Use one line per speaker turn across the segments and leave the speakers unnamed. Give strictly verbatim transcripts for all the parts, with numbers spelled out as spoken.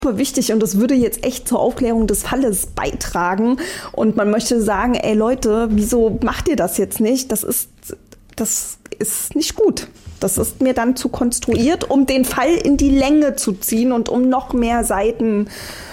wichtig und das würde jetzt echt zur Aufklärung des Falles beitragen und man möchte sagen, ey Leute, wieso macht ihr das jetzt nicht? Das ist, das ist nicht gut. Das ist mir dann zu konstruiert, um den Fall in die Länge zu ziehen und um noch mehr Seiten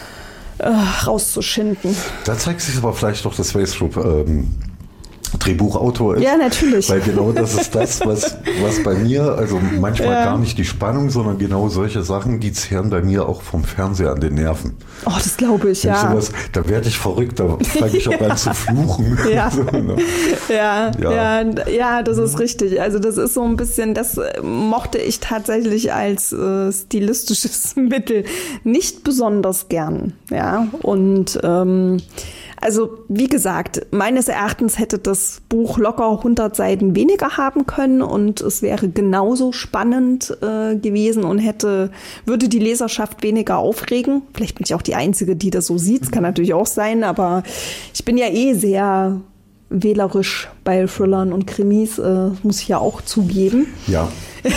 äh, rauszuschinden.
Da zeigt sich aber vielleicht doch, dass Wastrop ähm, Drehbuchautor ist.
Ja, natürlich.
Weil genau das ist das, was, was bei mir, also manchmal ja. gar nicht die Spannung, sondern genau solche Sachen, die zehren bei mir auch vom Fernseher an den Nerven.
Oh, das glaube ich,
Wenn
ja.
Ich sowas, da werde ich verrückt, da fange ich auch an zu fluchen.
Ja.
So, ne?
ja, ja. Ja, ja, das ist richtig. Also das ist so ein bisschen, das mochte ich tatsächlich als äh, stilistisches Mittel nicht besonders gern. Ja, und ähm, also wie gesagt, meines Erachtens hätte das Buch locker hundert Seiten weniger haben können und es wäre genauso spannend äh, gewesen und hätte würde die Leserschaft weniger aufregen. Vielleicht bin ich auch die Einzige, die das so sieht. Das kann natürlich auch sein, aber ich bin ja eh sehr wählerisch bei Thrillern und Krimis, äh, muss ich ja auch zugeben.
Ja.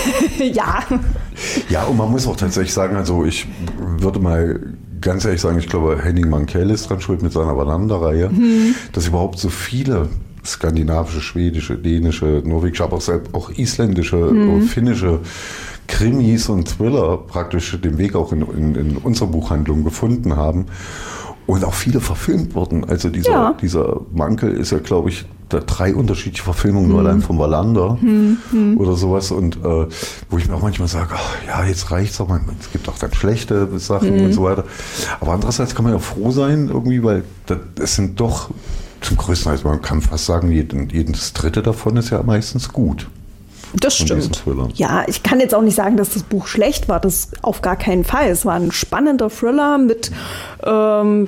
ja.
Ja, und man muss auch tatsächlich sagen, also ich würde mal ganz ehrlich sagen, ich glaube, Henning Mankell ist dran schuld mit seiner Wallander-Reihe, hm. dass überhaupt so viele skandinavische, schwedische, dänische, norwegische, aber auch, auch isländische, hm. finnische Krimis und Thriller praktisch den Weg auch in, in, in unsere Buchhandlung gefunden haben und auch viele verfilmt wurden. Also dieser, ja. dieser Mankell ist ja, glaube ich, da drei unterschiedliche Verfilmungen, hm. nur allein vom Wallander hm. Hm. oder sowas. Und äh, wo ich mir auch manchmal sage, ach, ja, jetzt reicht's auch mal. Es gibt auch dann schlechte Sachen hm. und so weiter. Aber andererseits kann man ja froh sein irgendwie, weil das, das sind doch zum größten Teil, man kann fast sagen, jeden, jedes dritte davon ist ja meistens gut.
Das stimmt. Ja, ich kann jetzt auch nicht sagen, dass das Buch schlecht war. Das auf gar keinen Fall. Es war ein spannender Thriller mit ähm,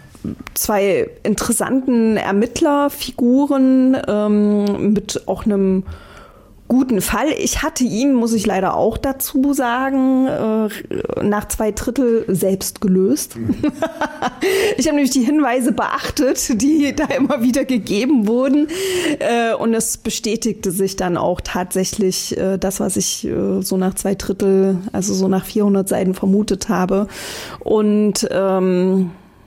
zwei interessanten Ermittlerfiguren, ähm, mit auch einem guten Fall. Ich hatte ihn, muss ich leider auch dazu sagen, äh, nach zwei Drittel selbst gelöst. Mhm. Ich habe nämlich die Hinweise beachtet, die da immer wieder gegeben wurden. Äh, und es bestätigte sich dann auch tatsächlich äh, das, was ich äh, so nach zwei Drittel, also so nach vierhundert Seiten vermutet habe. Und ähm,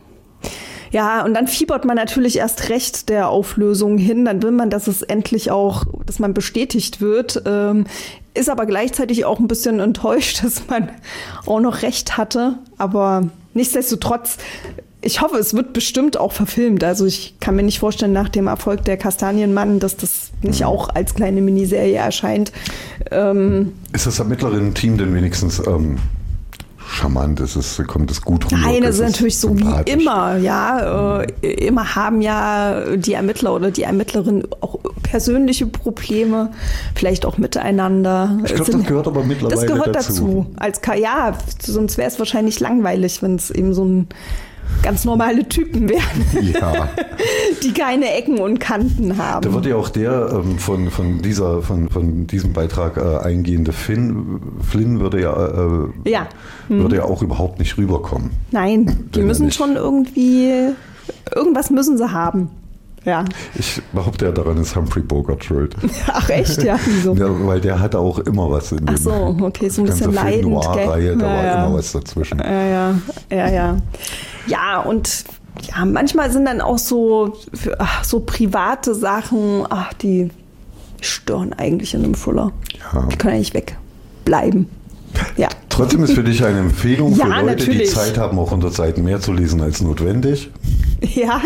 ja, und dann fiebert man natürlich erst recht der Auflösung hin. Dann will man, dass es endlich auch, dass man bestätigt wird. Ähm, ist aber gleichzeitig auch ein bisschen enttäuscht, dass man auch noch recht hatte. Aber nichtsdestotrotz, ich hoffe, es wird bestimmt auch verfilmt. Also ich kann mir nicht vorstellen, nach dem Erfolg der Kastanienmann, dass das nicht auch als kleine Miniserie erscheint. Ähm,
ist das Ermittlerinnen-Team denn wenigstens Ähm charmant ist es, kommt es gut rüber.
Nein, das ist natürlich so wie immer, ja. Äh, immer haben ja die Ermittler oder die Ermittlerin auch persönliche Probleme, vielleicht auch miteinander.
Ich glaube, das gehört aber mittlerweile dazu. Das gehört dazu. dazu.
Als ja, sonst wäre es wahrscheinlich langweilig, wenn es eben so ein ganz normale Typen wären, ja. die keine Ecken und Kanten haben.
Da wird ja auch der ähm, von, von, dieser, von, von diesem Beitrag äh, eingehende Finn, Flynn würde ja, äh, ja. Hm. würde ja auch überhaupt nicht rüberkommen.
Nein, die müssen schon irgendwie, irgendwas müssen sie haben. Ja.
Ich behaupte ja, daran ist Humphrey Bogart schuld.
Ach echt, ja, wieso?
Ja, weil der hatte auch immer was in dem.
Ach so, okay, so ein bisschen leidend.
Noir-Reihe, da
ja,
war
ja.
immer was dazwischen.
Ja, ja, ja, ja. Ja, und ja, manchmal sind dann auch so, ach, so private Sachen, ach, die stören eigentlich in einem Thriller. Ja. Die können eigentlich wegbleiben. Ja.
Trotzdem ist für dich eine Empfehlung für
ja,
Leute,
natürlich.
die Zeit haben, auch hundert Seiten mehr zu lesen als notwendig.
Ja.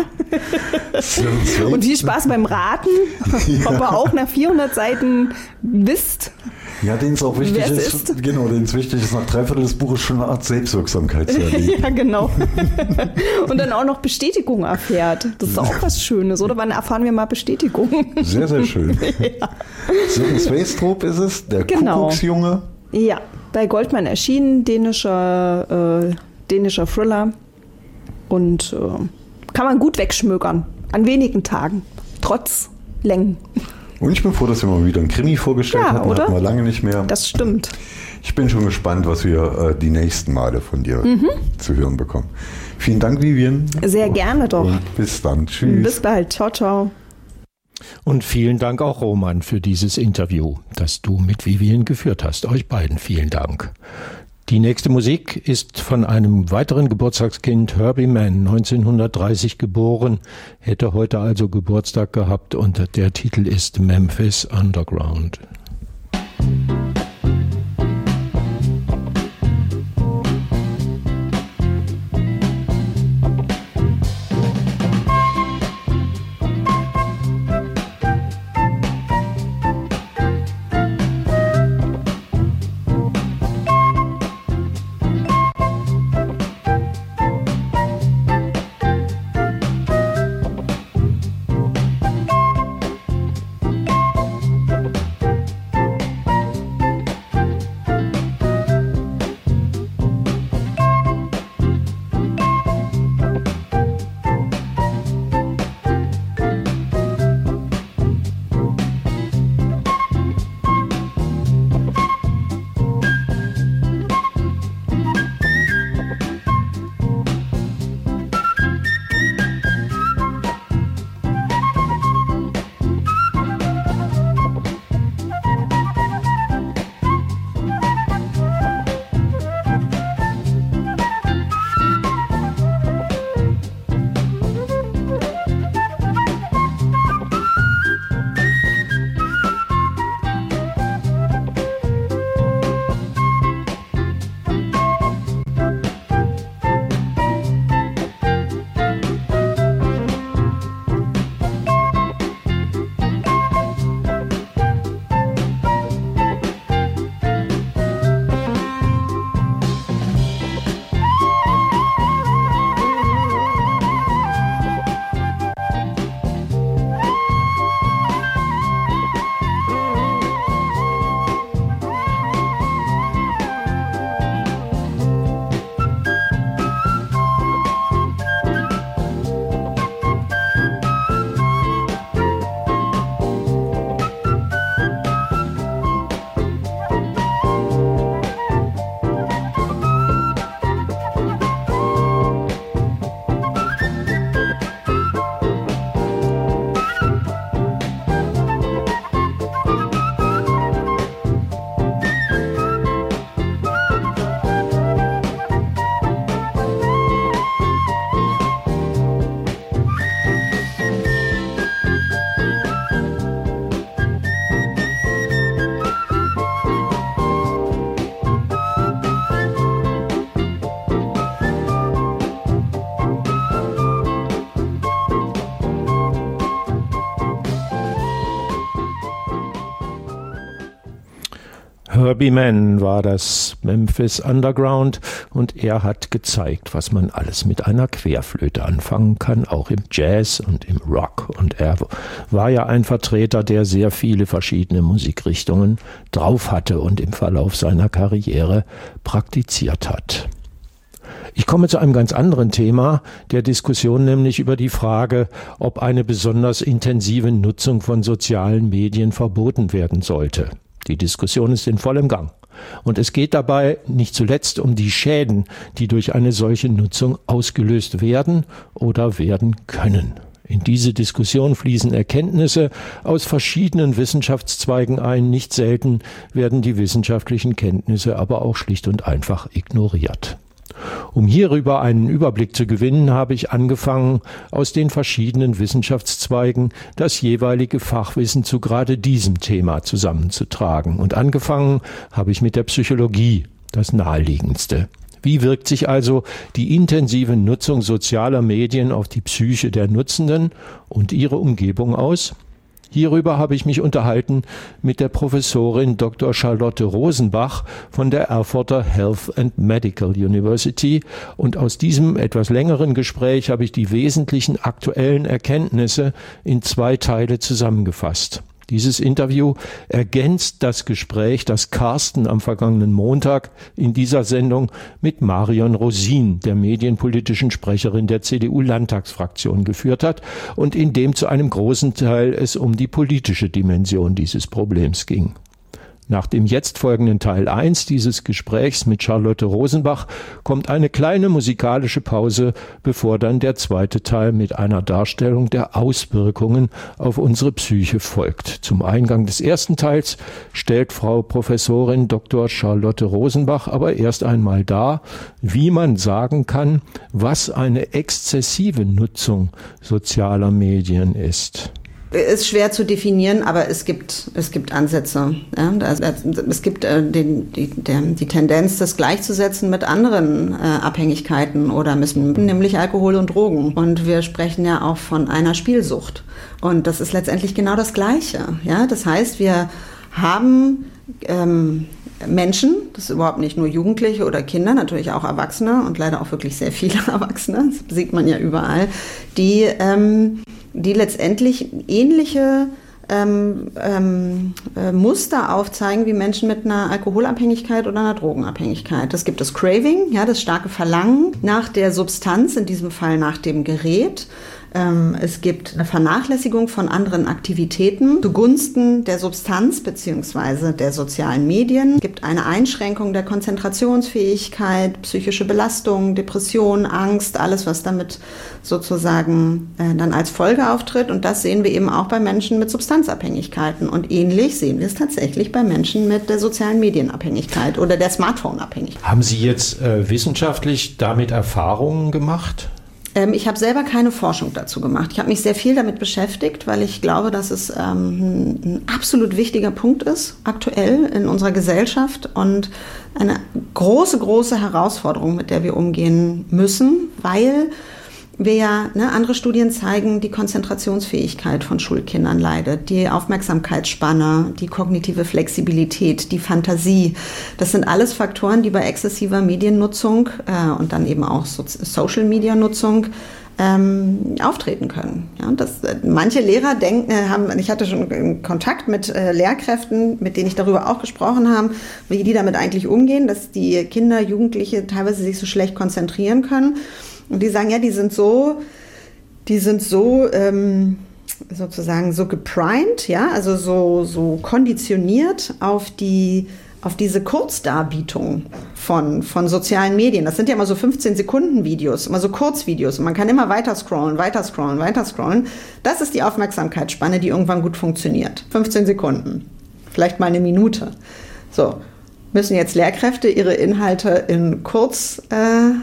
Und viel Spaß beim Raten, ja. ob er auch nach vierhundert Seiten wisst.
Ja, denen es auch wichtig ist, ist, genau, denen es wichtig ist, nach dreiviertel des Buches schon eine Art Selbstwirksamkeit zu erleben.
Ja, genau. Und dann auch noch Bestätigung erfährt. Das ist auch was Schönes, oder? Wann erfahren wir mal Bestätigung?
Sehr, sehr schön. Ja. Sören Sveistrup ist es, der genau. Kuckucksjunge.
Ja, bei Goldman erschienen, dänischer, äh, dänischer Thriller. Und äh, kann man gut wegschmökern. An wenigen Tagen. Trotz Längen.
Und ich bin froh, dass wir mal wieder einen Krimi vorgestellt ja, hatten.
Oder?
Hatten wir lange nicht mehr.
Das stimmt.
Ich bin schon gespannt, was wir äh, die nächsten Male von dir mhm. zu hören bekommen. Vielen Dank, Vivian.
Sehr gerne doch.
Und bis dann. Tschüss.
Bis bald. Ciao, ciao.
Und vielen Dank auch, Roman, für dieses Interview, das du mit Vivian geführt hast. Euch beiden vielen Dank. Die nächste Musik ist von einem weiteren Geburtstagskind, Herbie Mann, neunzehnhundertdreißig geboren, hätte heute also Geburtstag gehabt und der Titel ist Memphis Underground. Herbie Mann war das, Memphis Underground, und er hat gezeigt, was man alles mit einer Querflöte anfangen kann, auch im Jazz und im Rock. Und er war ja ein Vertreter, der sehr viele verschiedene Musikrichtungen drauf hatte und im Verlauf seiner Karriere praktiziert hat. Ich komme zu einem ganz anderen Thema, der Diskussion nämlich über die Frage, ob eine besonders intensive Nutzung von sozialen Medien verboten werden sollte. Die Diskussion ist in vollem Gang. Und es geht dabei nicht zuletzt um die Schäden, die durch eine solche Nutzung ausgelöst werden oder werden können. In diese Diskussion fließen Erkenntnisse aus verschiedenen Wissenschaftszweigen ein. Nicht selten werden die wissenschaftlichen Kenntnisse aber auch schlicht und einfach ignoriert. Um hierüber einen Überblick zu gewinnen, habe ich angefangen, aus den verschiedenen Wissenschaftszweigen das jeweilige Fachwissen zu gerade diesem Thema zusammenzutragen. Und angefangen habe ich mit der Psychologie, das naheliegendste. Wie wirkt sich also die intensive Nutzung sozialer Medien auf die Psyche der Nutzenden und ihre Umgebung aus? Hierüber habe ich mich unterhalten mit der Professorin Doktor Charlotte Rosenbach von der Erfurter Health and Medical University, und aus diesem etwas längeren Gespräch habe ich die wesentlichen aktuellen Erkenntnisse in zwei Teile zusammengefasst. Dieses Interview ergänzt das Gespräch, das Carsten am vergangenen Montag in dieser Sendung mit Marion Rosin, der medienpolitischen Sprecherin der C D U-Landtagsfraktion, geführt hat und in dem zu einem großen Teil es um die politische Dimension dieses Problems ging. Nach dem jetzt folgenden Teil eins dieses Gesprächs mit Charlotte Rosenbach kommt eine kleine musikalische Pause, bevor dann der zweite Teil mit einer Darstellung der Auswirkungen auf unsere Psyche folgt. Zum Eingang des ersten Teils stellt Frau Professorin Doktor Charlotte Rosenbach aber erst einmal dar, wie man sagen kann, was eine exzessive Nutzung sozialer Medien ist.
Ist schwer zu definieren, aber es gibt, es gibt Ansätze. Ja? Es gibt äh, den, die, der, die Tendenz, das gleichzusetzen mit anderen äh, Abhängigkeiten oder Missbrauch, nämlich Alkohol und Drogen. Und wir sprechen ja auch von einer Spielsucht. Und das ist letztendlich genau das Gleiche. Ja? Das heißt, wir haben ähm, Menschen, das ist überhaupt nicht nur Jugendliche oder Kinder, natürlich auch Erwachsene und leider auch wirklich sehr viele Erwachsene, das sieht man ja überall, die ähm, die letztendlich ähnliche ähm, ähm, äh, Muster aufzeigen wie Menschen mit einer Alkoholabhängigkeit oder einer Drogenabhängigkeit. Das gibt das Craving, ja, das starke Verlangen nach der Substanz, in diesem Fall nach dem Gerät. Ähm, es gibt eine Vernachlässigung von anderen Aktivitäten zugunsten der Substanz bzw. der sozialen Medien. Es gibt eine Einschränkung der Konzentrationsfähigkeit, psychische Belastung, Depression, Angst, alles, was damit sozusagen äh, dann als Folge auftritt. Und das sehen wir eben auch bei Menschen mit Substanzabhängigkeiten. Und ähnlich sehen wir es tatsächlich bei Menschen mit der sozialen Medienabhängigkeit oder der Smartphone-Abhängigkeit.
Haben Sie jetzt äh, wissenschaftlich damit Erfahrungen gemacht?
Ähm, ich habe selber keine Forschung dazu gemacht. Ich habe mich sehr viel damit beschäftigt, weil ich glaube, dass es ähm, ein absolut wichtiger Punkt ist, aktuell in unserer Gesellschaft und eine große, große Herausforderung, mit der wir umgehen müssen, weil wir ja, ne, andere Studien zeigen, die Konzentrationsfähigkeit von Schulkindern leidet, die Aufmerksamkeitsspanne, die kognitive Flexibilität, die Fantasie. Das sind alles Faktoren, die bei exzessiver Mediennutzung äh, und dann eben auch so Social-Media-Nutzung ähm, auftreten können. Ja, das, äh, manche Lehrer denken, äh, haben, ich hatte schon Kontakt mit äh, Lehrkräften, mit denen ich darüber auch gesprochen habe, wie die damit eigentlich umgehen, dass die Kinder, Jugendliche teilweise sich so schlecht konzentrieren können. Und die sagen, ja, die sind so, die sind so ähm, sozusagen so geprimed, ja, also so, so konditioniert auf die, auf diese Kurzdarbietung von, von sozialen Medien. Das sind ja immer so fünfzehn Sekunden Videos, immer so Kurzvideos. Und man kann immer weiter scrollen, weiter scrollen, weiter scrollen. Das ist die Aufmerksamkeitsspanne, die irgendwann gut funktioniert. fünfzehn Sekunden, vielleicht mal eine Minute. So, müssen jetzt Lehrkräfte ihre Inhalte in Kurz äh,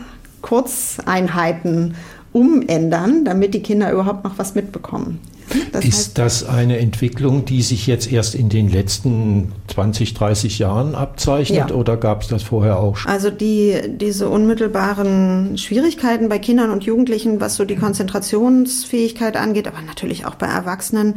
Kurzeinheiten umändern, damit die Kinder überhaupt noch was mitbekommen.
Das ist heißt, das eine Entwicklung, die sich jetzt erst in den letzten zwanzig, dreißig Jahren abzeichnet, ja, oder gab es das vorher auch schon?
Also die, diese unmittelbaren Schwierigkeiten bei Kindern und Jugendlichen, was so die Konzentrationsfähigkeit angeht, aber natürlich auch bei Erwachsenen,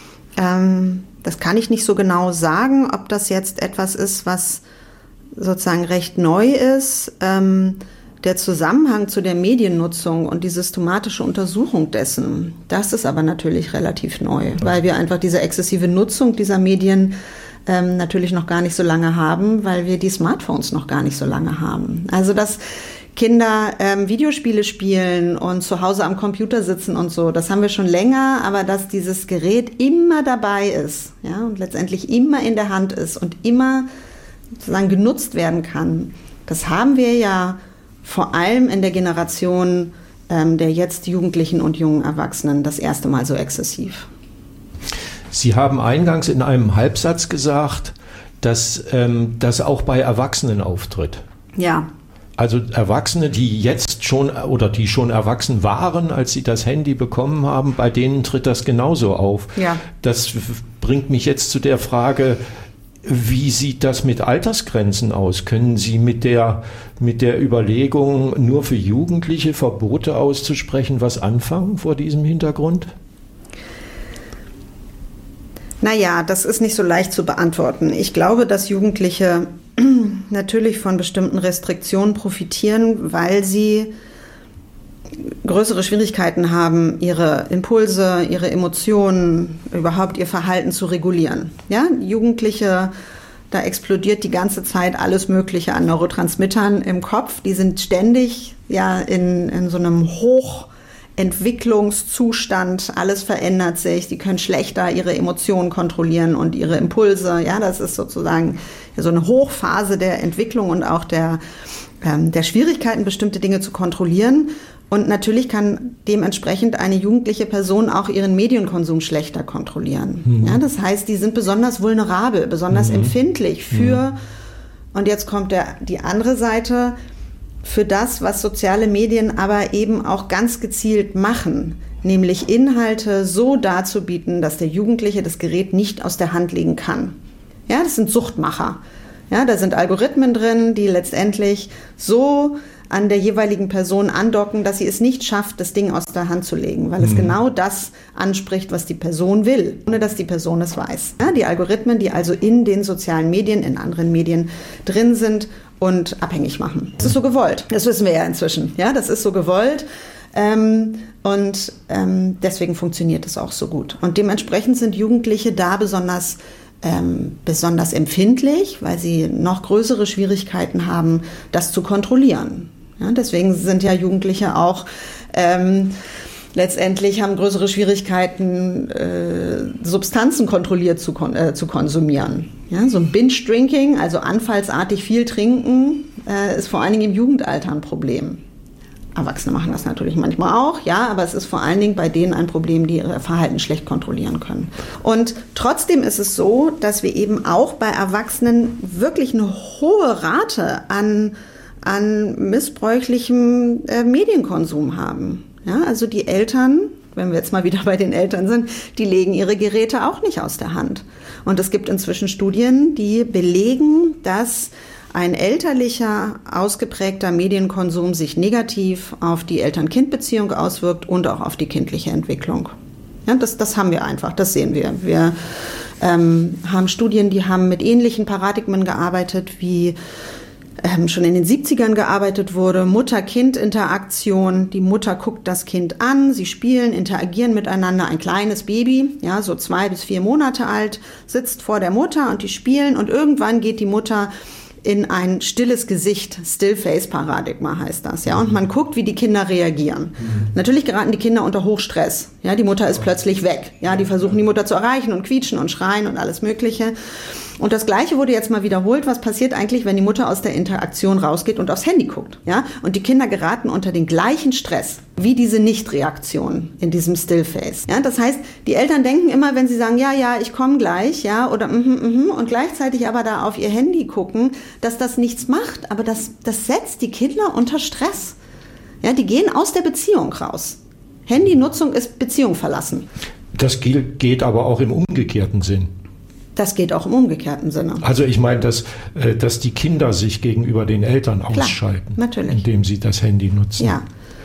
ähm, das kann ich nicht so genau sagen, ob das jetzt etwas ist, was sozusagen recht neu ist. Ähm, Der Zusammenhang zu der Mediennutzung und die systematische Untersuchung dessen, das ist aber natürlich relativ neu, weil wir einfach diese exzessive Nutzung dieser Medien ähm, natürlich noch gar nicht so lange haben, weil wir die Smartphones noch gar nicht so lange haben. Also dass Kinder ähm, Videospiele spielen und zu Hause am Computer sitzen und so, das haben wir schon länger, aber dass dieses Gerät immer dabei ist, ja, und letztendlich immer in der Hand ist und immer sozusagen genutzt werden kann, das haben wir ja vor allem in der Generation ähm, der jetzt Jugendlichen und jungen Erwachsenen das erste Mal so exzessiv.
Sie haben eingangs in einem Halbsatz gesagt, dass ähm, das auch bei Erwachsenen auftritt.
Ja.
Also Erwachsene, die jetzt schon oder die schon erwachsen waren, als sie das Handy bekommen haben, bei denen tritt das genauso auf.
Ja.
Das bringt mich jetzt zu der Frage, wie sieht das mit Altersgrenzen aus? Können Sie mit der, mit der Überlegung, nur für Jugendliche Verbote auszusprechen, was anfangen vor diesem Hintergrund?
Naja, das ist nicht so leicht zu beantworten. Ich glaube, dass Jugendliche natürlich von bestimmten Restriktionen profitieren, weil sie größere Schwierigkeiten haben, ihre Impulse, ihre Emotionen, überhaupt ihr Verhalten zu regulieren. Ja, Jugendliche, da explodiert die ganze Zeit alles Mögliche an Neurotransmittern im Kopf. Die sind ständig ja in, in so einem Hoch Entwicklungszustand, alles verändert sich, die können schlechter ihre Emotionen kontrollieren und ihre Impulse. Ja, das ist sozusagen so eine Hochphase der Entwicklung und auch der, ähm, der Schwierigkeiten, bestimmte Dinge zu kontrollieren. Und natürlich kann dementsprechend eine jugendliche Person auch ihren Medienkonsum schlechter kontrollieren. Mhm. Ja, das heißt, die sind besonders vulnerabel, besonders mhm. empfindlich für, mhm. und jetzt kommt der, die andere Seite, für das, was soziale Medien aber eben auch ganz gezielt machen, nämlich Inhalte so darzubieten, dass der Jugendliche das Gerät nicht aus der Hand legen kann. Ja, das sind Suchtmacher. Ja, da sind Algorithmen drin, die letztendlich so an der jeweiligen Person andocken, dass sie es nicht schafft, das Ding aus der Hand zu legen, weil es mhm. genau das anspricht, was die Person will, ohne dass die Person es weiß. Ja, die Algorithmen, die also in den sozialen Medien, in anderen Medien drin sind und abhängig machen. Das ist so gewollt. Das wissen wir ja inzwischen. Ja, das ist so gewollt. Ähm, und ähm, deswegen funktioniert es auch so gut. Und dementsprechend sind Jugendliche da besonders Ähm, besonders empfindlich, weil sie noch größere Schwierigkeiten haben, das zu kontrollieren. Ja, deswegen sind ja Jugendliche auch ähm, letztendlich haben größere Schwierigkeiten, äh, Substanzen kontrolliert zu, kon- äh, zu konsumieren. Ja, so ein Binge-Drinking, also anfallsartig viel trinken, äh, ist vor allen Dingen im Jugendalter ein Problem. Erwachsene machen das natürlich manchmal auch, ja, aber es ist vor allen Dingen bei denen ein Problem, die ihr Verhalten schlecht kontrollieren können. Und trotzdem ist es so, dass wir eben auch bei Erwachsenen wirklich eine hohe Rate an, an missbräuchlichem äh, Medienkonsum haben. Ja, also die Eltern, wenn wir jetzt mal wieder bei den Eltern sind, die legen ihre Geräte auch nicht aus der Hand. Und es gibt inzwischen Studien, die belegen, dass ein elterlicher, ausgeprägter Medienkonsum sich negativ auf die Eltern-Kind-Beziehung auswirkt und auch auf die kindliche Entwicklung. Ja, das, das haben wir einfach, das sehen wir. Wir ähm, haben Studien, die haben mit ähnlichen Paradigmen gearbeitet, wie ähm, schon in den siebzigern gearbeitet wurde. Mutter-Kind-Interaktion, die Mutter guckt das Kind an, sie spielen, interagieren miteinander. Ein kleines Baby, ja, so zwei bis vier Monate alt, sitzt vor der Mutter und die spielen und irgendwann geht die Mutter in ein stilles Gesicht, Still-Face-Paradigma heißt das, ja, und man guckt, wie die Kinder reagieren. Mhm. Natürlich geraten die Kinder unter Hochstress, ja, die Mutter ist plötzlich weg, ja, die versuchen die Mutter zu erreichen und quietschen und schreien und alles Mögliche. Und das Gleiche wurde jetzt mal wiederholt, was passiert eigentlich, wenn die Mutter aus der Interaktion rausgeht und aufs Handy guckt, ja, und die Kinder geraten unter den gleichen Stress wie diese Nichtreaktion in diesem Stillface. Ja, das heißt, die Eltern denken immer, wenn sie sagen, ja, ja, ich komme gleich, ja, oder mhm, mhm, und gleichzeitig aber da auf ihr Handy gucken, dass das nichts macht, aber das, das setzt die Kinder unter Stress. Ja, die gehen aus der Beziehung raus. Handynutzung ist Beziehung verlassen.
Das geht aber auch im umgekehrten Sinn.
Das geht auch im umgekehrten Sinne.
Also ich meine, dass, dass die Kinder sich gegenüber den Eltern ausschalten,
klar, natürlich,
indem sie das Handy nutzen.
Ja.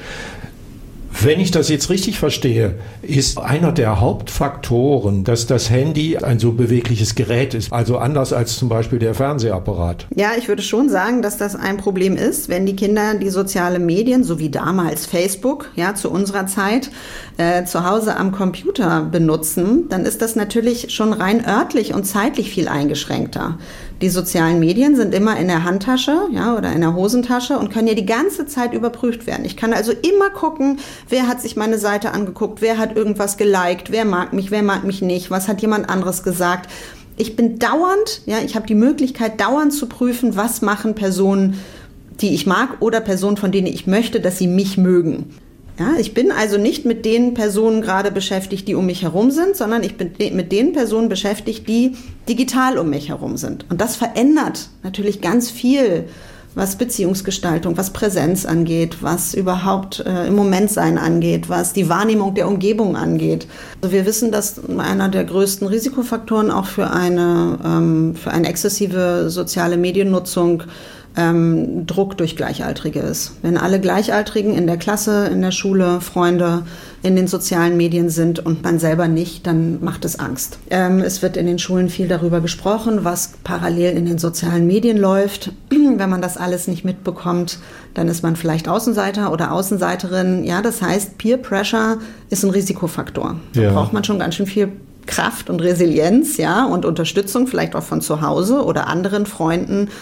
Wenn ich das jetzt richtig verstehe, ist einer der Hauptfaktoren, dass das Handy ein so bewegliches Gerät ist, also anders als zum Beispiel der Fernsehapparat.
Ja, ich würde schon sagen, dass das ein Problem ist, wenn die Kinder die sozialen Medien, so wie damals Facebook, ja, zu unserer Zeit, äh, zu Hause am Computer benutzen, dann ist das natürlich schon rein örtlich und zeitlich viel eingeschränkter. Die sozialen Medien sind immer in der Handtasche, ja, oder in der Hosentasche und können ja die ganze Zeit überprüft werden. Ich kann also immer gucken, wer hat sich meine Seite angeguckt, wer hat irgendwas geliked, wer mag mich, wer mag mich nicht, was hat jemand anderes gesagt. Ich bin dauernd, ja, ich habe die Möglichkeit, dauernd zu prüfen, was machen Personen, die ich mag oder Personen, von denen ich möchte, dass sie mich mögen. Ja, ich bin also nicht mit den Personen gerade beschäftigt, die um mich herum sind, sondern ich bin mit den Personen beschäftigt, die digital um mich herum sind. Und das verändert natürlich ganz viel, was Beziehungsgestaltung, was Präsenz angeht, was überhaupt äh, im Momentsein angeht, was die Wahrnehmung der Umgebung angeht. Also wir wissen, dass einer der größten Risikofaktoren auch für eine, ähm, für eine exzessive soziale Mediennutzung Ähm, Druck durch Gleichaltrige ist. Wenn alle Gleichaltrigen in der Klasse, in der Schule, Freunde in den sozialen Medien sind und man selber nicht, dann macht es Angst. Ähm, es wird in den Schulen viel darüber gesprochen, was parallel in den sozialen Medien läuft. Wenn man das alles nicht mitbekommt, dann ist man vielleicht Außenseiter oder Außenseiterin. Ja, das heißt, Peer Pressure ist ein Risikofaktor. Da ja. braucht man schon ganz schön viel Kraft und Resilienz, ja, und Unterstützung, vielleicht auch von zu Hause oder anderen Freunden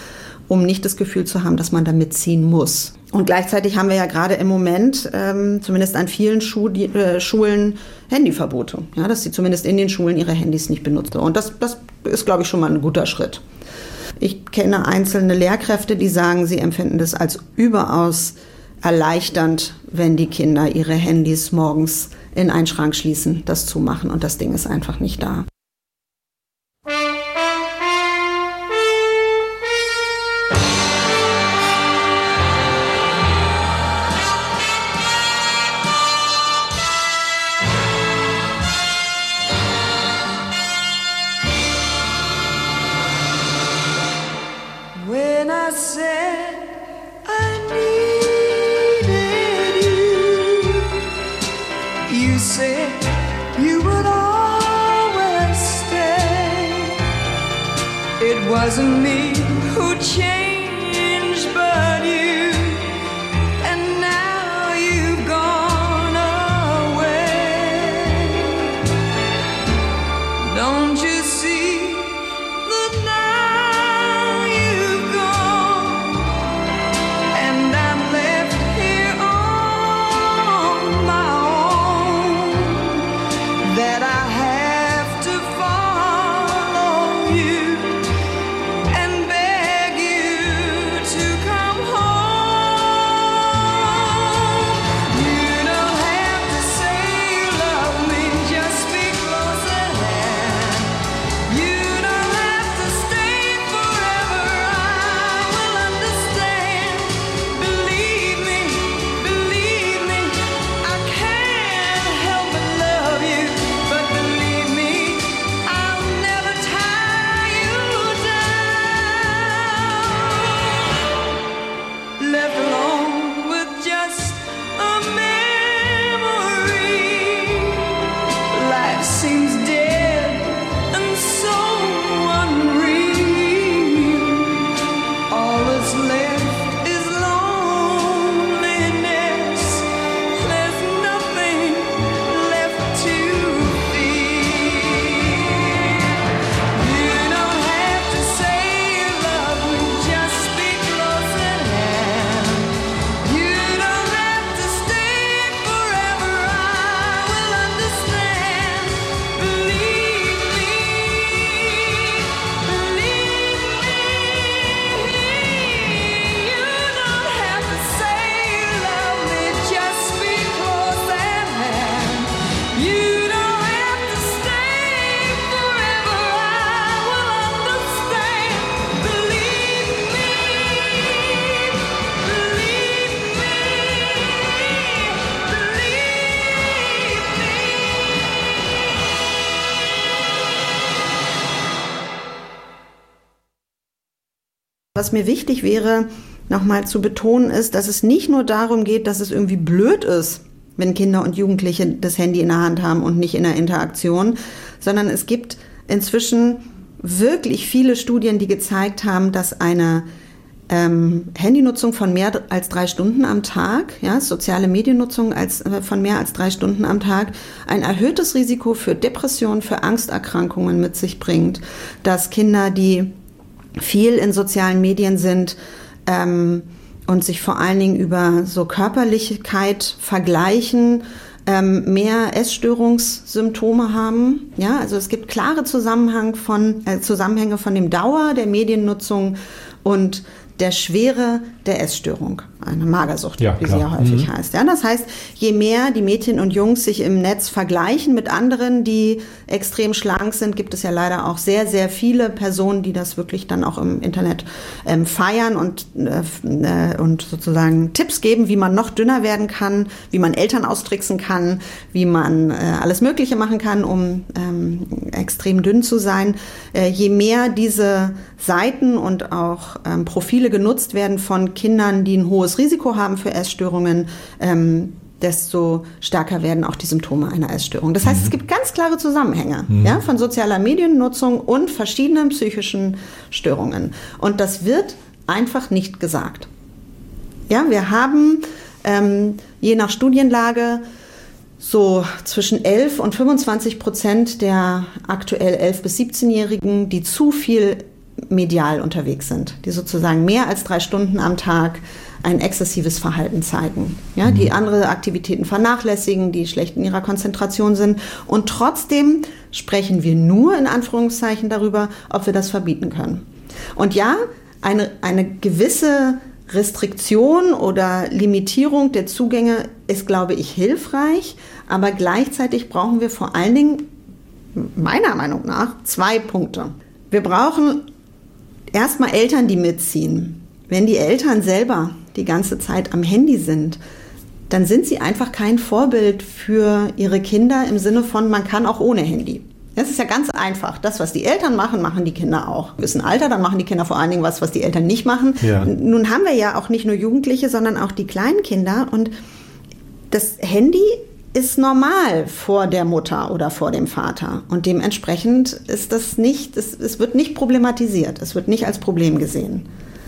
um nicht das Gefühl zu haben, dass man da mitziehen muss. Und gleichzeitig haben wir ja gerade im Moment, ähm, zumindest an vielen Schu- die, äh, Schulen, Handyverbote. Ja, dass sie zumindest in den Schulen ihre Handys nicht benutzen. Und das, das ist, glaube ich, schon mal ein guter Schritt. Ich kenne einzelne Lehrkräfte, die sagen, sie empfinden das als überaus erleichternd, wenn die Kinder ihre Handys morgens in einen Schrank schließen, das zumachen und das Ding ist einfach nicht da.
When I said I needed you, you said you would always stay. It wasn't me who changed, but you, and now you've gone away. Don't you see that now you've gone, and I'm left here on my own, that I have to follow you and beg you to come home. You don't have to say you love me, just speak close at hand. You don't have to stay forever, I will understand. Believe me, believe me, I can't help but love you. But believe me, I'll never tie you down. Left alone with just a memory, life seems dead and so unreal. All that's left is loneliness. There's nothing left to feel. You don't have to say you love me, just speak close at hand. You don't have to stay forever, I will understand. Believe me, believe me. You don't have to say you love me, just speak close at hand. You don't have to stay forever, I will understand. Believe me, believe me,
Was mir wichtig wäre, nochmal zu betonen, ist, dass es nicht nur darum geht, dass es irgendwie blöd ist, wenn Kinder und Jugendliche das Handy in der Hand haben und nicht in der Interaktion, sondern es gibt inzwischen wirklich viele Studien, die gezeigt haben, dass eine ähm, Handynutzung von mehr als drei Stunden am Tag, ja, soziale Mediennutzung als, äh, von mehr als drei Stunden am Tag, ein erhöhtes Risiko für Depressionen, für Angsterkrankungen mit sich bringt, dass Kinder, die viel in sozialen Medien sind ähm, und sich vor allen Dingen über so Körperlichkeit vergleichen, ähm, mehr Essstörungssymptome haben. Ja, also es gibt klare Zusammenhang von, äh, Zusammenhänge von dem Dauer der Mediennutzung und der Schwere der Essstörung, eine Magersucht,
Ja,
wie
klar.
sie ja häufig
Mhm.
heißt. Ja, das heißt, je mehr die Mädchen und Jungs sich im Netz vergleichen mit anderen, die extrem schlank sind, gibt es ja leider auch sehr, sehr viele Personen, die das wirklich dann auch im Internet ähm, feiern und, äh, und sozusagen Tipps geben, wie man noch dünner werden kann, wie man Eltern austricksen kann, wie man äh, alles Mögliche machen kann, um ähm, extrem dünn zu sein. Äh, je mehr diese Seiten und auch ähm, Profile genutzt werden von Kindern, die ein hohes Risiko haben für Essstörungen, ähm, desto stärker werden auch die Symptome einer Essstörung. Das heißt, mhm. es gibt ganz klare Zusammenhänge mhm. ja, von sozialer Mediennutzung und verschiedenen psychischen Störungen. Und das wird einfach nicht gesagt. Ja, wir haben ähm, je nach Studienlage so zwischen elf und fünfundzwanzig Prozent der aktuell elf- bis siebzehnjährigen, die zu viel medial unterwegs sind, die sozusagen mehr als drei Stunden am Tag ein exzessives Verhalten zeigen, ja, die andere Aktivitäten vernachlässigen, die schlecht in ihrer Konzentration sind. Und trotzdem sprechen wir nur in Anführungszeichen darüber, ob wir das verbieten können. Und ja, eine, eine gewisse Restriktion oder Limitierung der Zugänge ist, glaube ich, hilfreich, aber gleichzeitig brauchen wir vor allen Dingen, meiner Meinung nach, zwei Punkte. Wir brauchen erstmal Eltern, die mitziehen. Wenn die Eltern selber die ganze Zeit am Handy sind, dann sind sie einfach kein Vorbild für ihre Kinder im Sinne von, man kann auch ohne Handy. Das ist ja ganz einfach. Das, was die Eltern machen, machen die Kinder auch. Bis ein Alter, dann machen die Kinder vor allen Dingen was, was die Eltern nicht machen. Ja. Nun haben wir ja auch nicht nur Jugendliche, sondern auch die kleinen Kinder. Und das Handy ist normal vor der Mutter oder vor dem Vater. Und dementsprechend ist das nicht, es, es wird nicht problematisiert. Es wird nicht als Problem gesehen.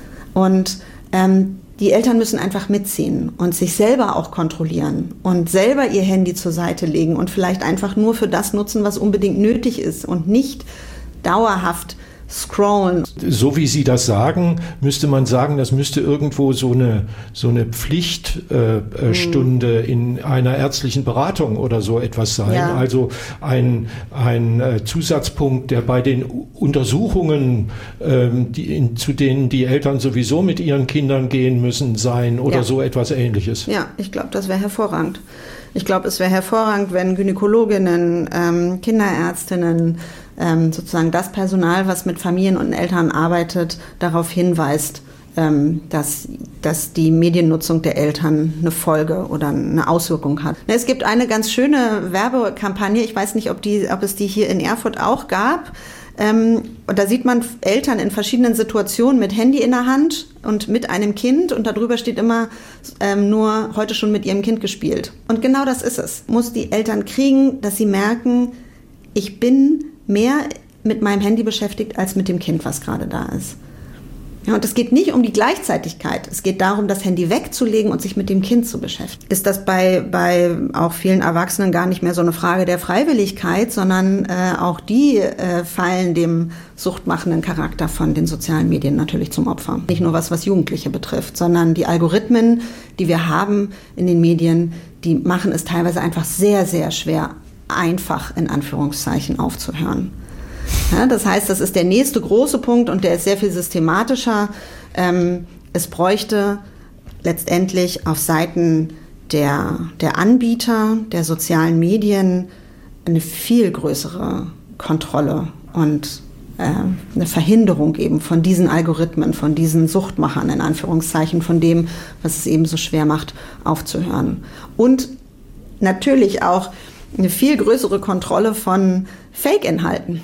Und ähm, die Eltern müssen einfach mitziehen und sich selber auch kontrollieren und selber ihr Handy zur Seite legen und vielleicht einfach nur für das nutzen, was unbedingt nötig ist und nicht dauerhaft scrollen.
So wie Sie das sagen, müsste man sagen, das müsste irgendwo so eine, so eine Pflichtstunde äh, hm. in einer ärztlichen Beratung oder so etwas sein. Ja. Also ein, ein äh, Zusatzpunkt, der bei den Untersuchungen, ähm, die in, zu denen die Eltern sowieso mit ihren Kindern gehen müssen, sein oder ja. so etwas Ähnliches.
Ja, ich glaube, das wäre hervorragend. Ich glaube, es wäre hervorragend, wenn Gynäkologinnen, ähm, Kinderärztinnen, ähm, sozusagen das Personal, was mit Familien und Eltern arbeitet, darauf hinweist, ähm, dass, dass die Mediennutzung der Eltern eine Folge oder eine Auswirkung hat. Es gibt eine ganz schöne Werbekampagne, ich weiß nicht, ob, die, ob es die hier in Erfurt auch gab. Ähm, und da sieht man Eltern in verschiedenen Situationen mit Handy in der Hand und mit einem Kind und darüber steht immer ähm, nur heute schon mit ihrem Kind gespielt. Und genau das ist es. Muss die Eltern kriegen, dass sie merken, ich bin mehr mit meinem Handy beschäftigt als mit dem Kind, was gerade da ist. Ja, und es geht nicht um die Gleichzeitigkeit. Es geht darum, das Handy wegzulegen und sich mit dem Kind zu beschäftigen. Ist das bei, bei auch vielen Erwachsenen gar nicht mehr so eine Frage der Freiwilligkeit, sondern äh, auch die äh, fallen dem suchtmachenden Charakter von den sozialen Medien natürlich zum Opfer. Nicht nur was, was Jugendliche betrifft, sondern die Algorithmen, die wir haben in den Medien, die machen es teilweise einfach sehr, sehr schwer, einfach in Anführungszeichen aufzuhören. Ja, das heißt, das ist der nächste große Punkt und der ist sehr viel systematischer. Ähm, es bräuchte letztendlich auf Seiten der, der Anbieter, der sozialen Medien eine viel größere Kontrolle und äh, eine Verhinderung eben von diesen Algorithmen, von diesen Suchtmachern in Anführungszeichen, von dem, was es eben so schwer macht, aufzuhören. Und natürlich auch eine viel größere Kontrolle von Fake-Inhalten.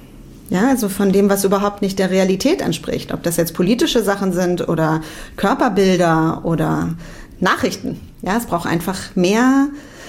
Ja, also von dem, was überhaupt nicht der Realität entspricht. Ob das jetzt politische Sachen sind oder Körperbilder oder Nachrichten. Ja, es braucht einfach mehr,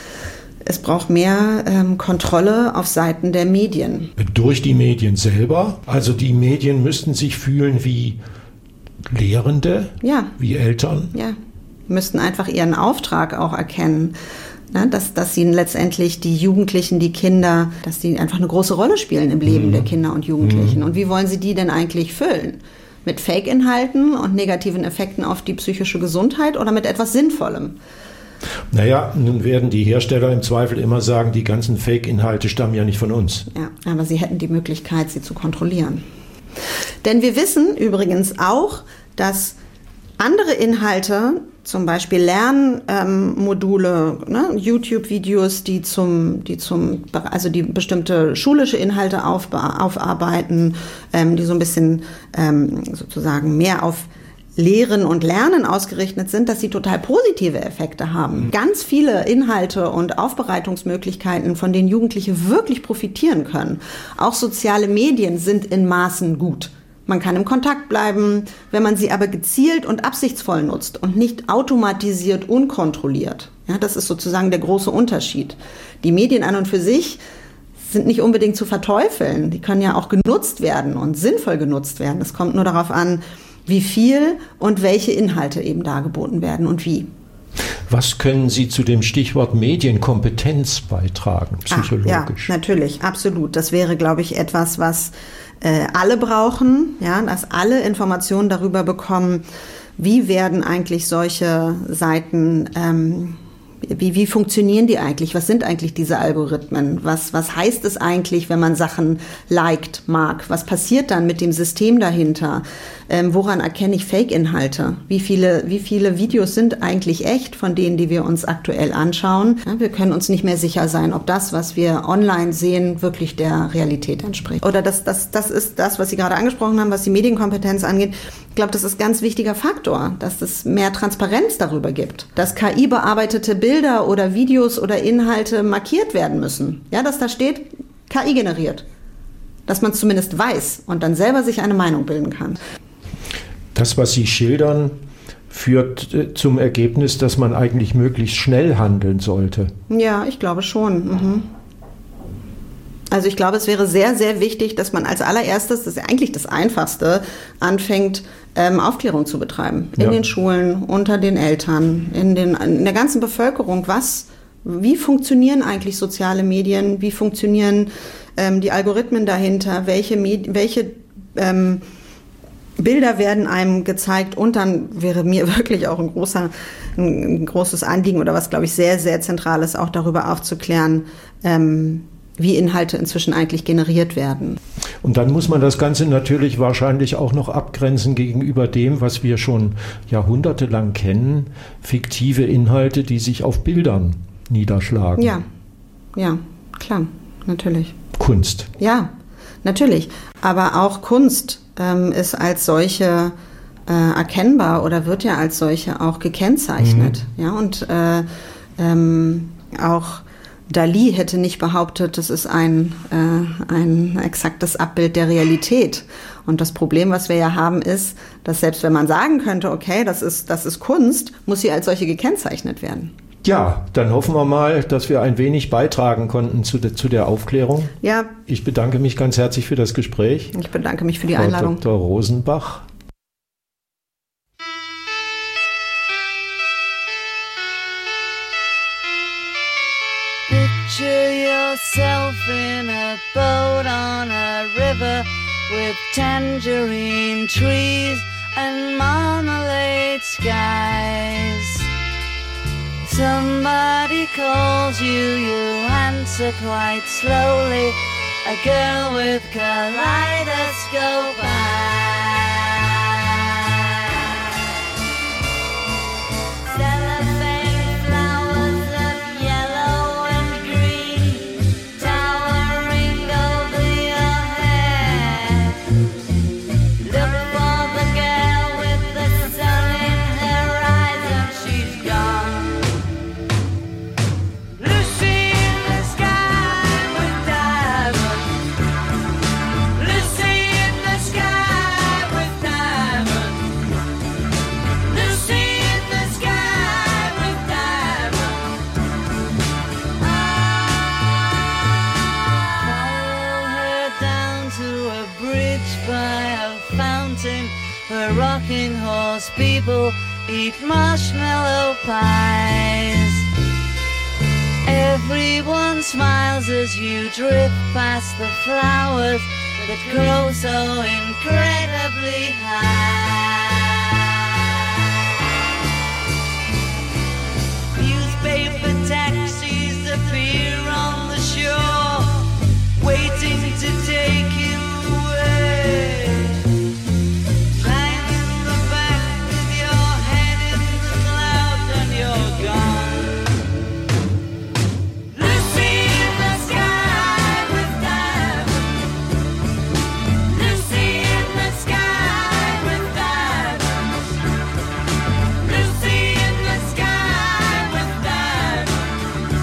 es braucht mehr ähm, Kontrolle auf Seiten der Medien.
Durch die Medien selber? Also die Medien müssten sich fühlen wie Lehrende,
ja.
wie Eltern?
Ja, müssten einfach ihren Auftrag auch erkennen. Ne, dass, dass sie letztendlich die Jugendlichen, die Kinder, dass sie einfach eine große Rolle spielen im Leben mhm. der Kinder und Jugendlichen. Mhm. Und wie wollen sie die denn eigentlich füllen? Mit Fake-Inhalten und negativen Effekten auf die psychische Gesundheit oder mit etwas Sinnvollem?
Naja, nun werden die Hersteller im Zweifel immer sagen, die ganzen Fake-Inhalte stammen ja nicht von uns.
Ja, aber sie hätten die Möglichkeit, sie zu kontrollieren. Denn wir wissen übrigens auch, dass andere Inhalte, zum Beispiel Lernmodule, ähm, ne, YouTube-Videos, die zum, die zum, also die bestimmte schulische Inhalte aufba- aufarbeiten, ähm, die so ein bisschen ähm, sozusagen mehr auf Lehren und Lernen ausgerichtet sind, dass sie total positive Effekte haben. Mhm. Ganz viele Inhalte und Aufbereitungsmöglichkeiten, von denen Jugendliche wirklich profitieren können. Auch soziale Medien sind in Maßen gut. Man kann im Kontakt bleiben, wenn man sie aber gezielt und absichtsvoll nutzt und nicht automatisiert, unkontrolliert. Ja, das ist sozusagen der große Unterschied. Die Medien an und für sich sind nicht unbedingt zu verteufeln. Die können ja auch genutzt werden und sinnvoll genutzt werden. Es kommt nur darauf an, wie viel und welche Inhalte eben dargeboten werden und wie.
Was können Sie zu dem Stichwort Medienkompetenz beitragen, psychologisch?
Ah, ja, natürlich, absolut. Das wäre, glaube ich, etwas, was äh, alle brauchen, ja, dass alle Informationen darüber bekommen, wie werden eigentlich solche Seiten ähm, Wie, wie funktionieren die eigentlich? Was sind eigentlich diese Algorithmen? Was, was heißt es eigentlich, wenn man Sachen liked, mag? Was passiert dann mit dem System dahinter? Ähm, woran erkenne ich Fake-Inhalte? Wie viele, wie viele Videos sind eigentlich echt von denen, die wir uns aktuell anschauen? Ja, wir können uns nicht mehr sicher sein, ob das, was wir online sehen, wirklich der Realität entspricht. Oder das, das, das ist das, was Sie gerade angesprochen haben, was die Medienkompetenz angeht. Ich glaube, das ist ein ganz wichtiger Faktor, dass es mehr Transparenz darüber gibt, dass K I-bearbeitete Bilder oder Videos oder Inhalte markiert werden müssen. Ja, dass da steht, K I generiert. Dass man es zumindest weiß und dann selber sich eine Meinung bilden kann.
Das, was Sie schildern, führt äh, zum Ergebnis, dass man eigentlich möglichst schnell handeln sollte.
Ja, ich glaube schon. Mhm. Also ich glaube, es wäre sehr, sehr wichtig, dass man als allererstes, das ist eigentlich das Einfachste, anfängt, ähm, Aufklärung zu betreiben. In
Ja.
den Schulen, unter den Eltern, in, den, in der ganzen Bevölkerung. Was, wie funktionieren eigentlich soziale Medien? Wie funktionieren ähm, die Algorithmen dahinter? Welche, Med- welche ähm, Bilder werden einem gezeigt? Und dann wäre mir wirklich auch ein, großer, ein großes Anliegen oder was, glaube ich, sehr, sehr zentral ist, auch darüber aufzuklären, ähm, wie Inhalte inzwischen eigentlich generiert werden.
Und dann muss man das Ganze natürlich wahrscheinlich auch noch abgrenzen gegenüber dem, was wir schon jahrhundertelang kennen, fiktive Inhalte, die sich auf Bildern niederschlagen.
Ja, ja, klar, natürlich.
Kunst.
Ja, natürlich. Aber auch Kunst ähm, ist als solche äh, erkennbar oder wird ja als solche auch gekennzeichnet. Mhm. Ja, und äh, ähm, auch Dalí hätte nicht behauptet, das ist ein, äh, ein exaktes Abbild der Realität. Und das Problem, was wir ja haben, ist, dass selbst wenn man sagen könnte, okay, das ist, das ist Kunst, muss sie als solche gekennzeichnet werden.
Ja, dann hoffen wir mal, dass wir ein wenig beitragen konnten zu, de, zu der Aufklärung.
Ja.
Ich bedanke mich ganz herzlich für das Gespräch.
Ich bedanke mich für die
Frau
Einladung.
Doktor Rosenbach.
Picture yourself in a boat on a river with tangerine trees and marmalade skies. Somebody calls you, you answer quite slowly. A girl with kaleidoscope eyes. Cellophane flowers of yellow and green towering over your head. Look for the girl with the sun in her eyes and she's gone. Lucy in the sky with diamonds. Lucy in the sky with diamonds. Lucy in the sky with diamonds. Follow her down to a bridge by a fountain where rocking horse people eat marshmallow pies. Everyone smiles as you drift past the flowers that grow so incredibly high. Newspaper taxis appear on the shore, waiting to take you away. Climb in the back with your head in the clouds and you're gone. Lucy in the sky with diamonds. Lucy in the sky with diamonds. Lucy in the sky with diamonds.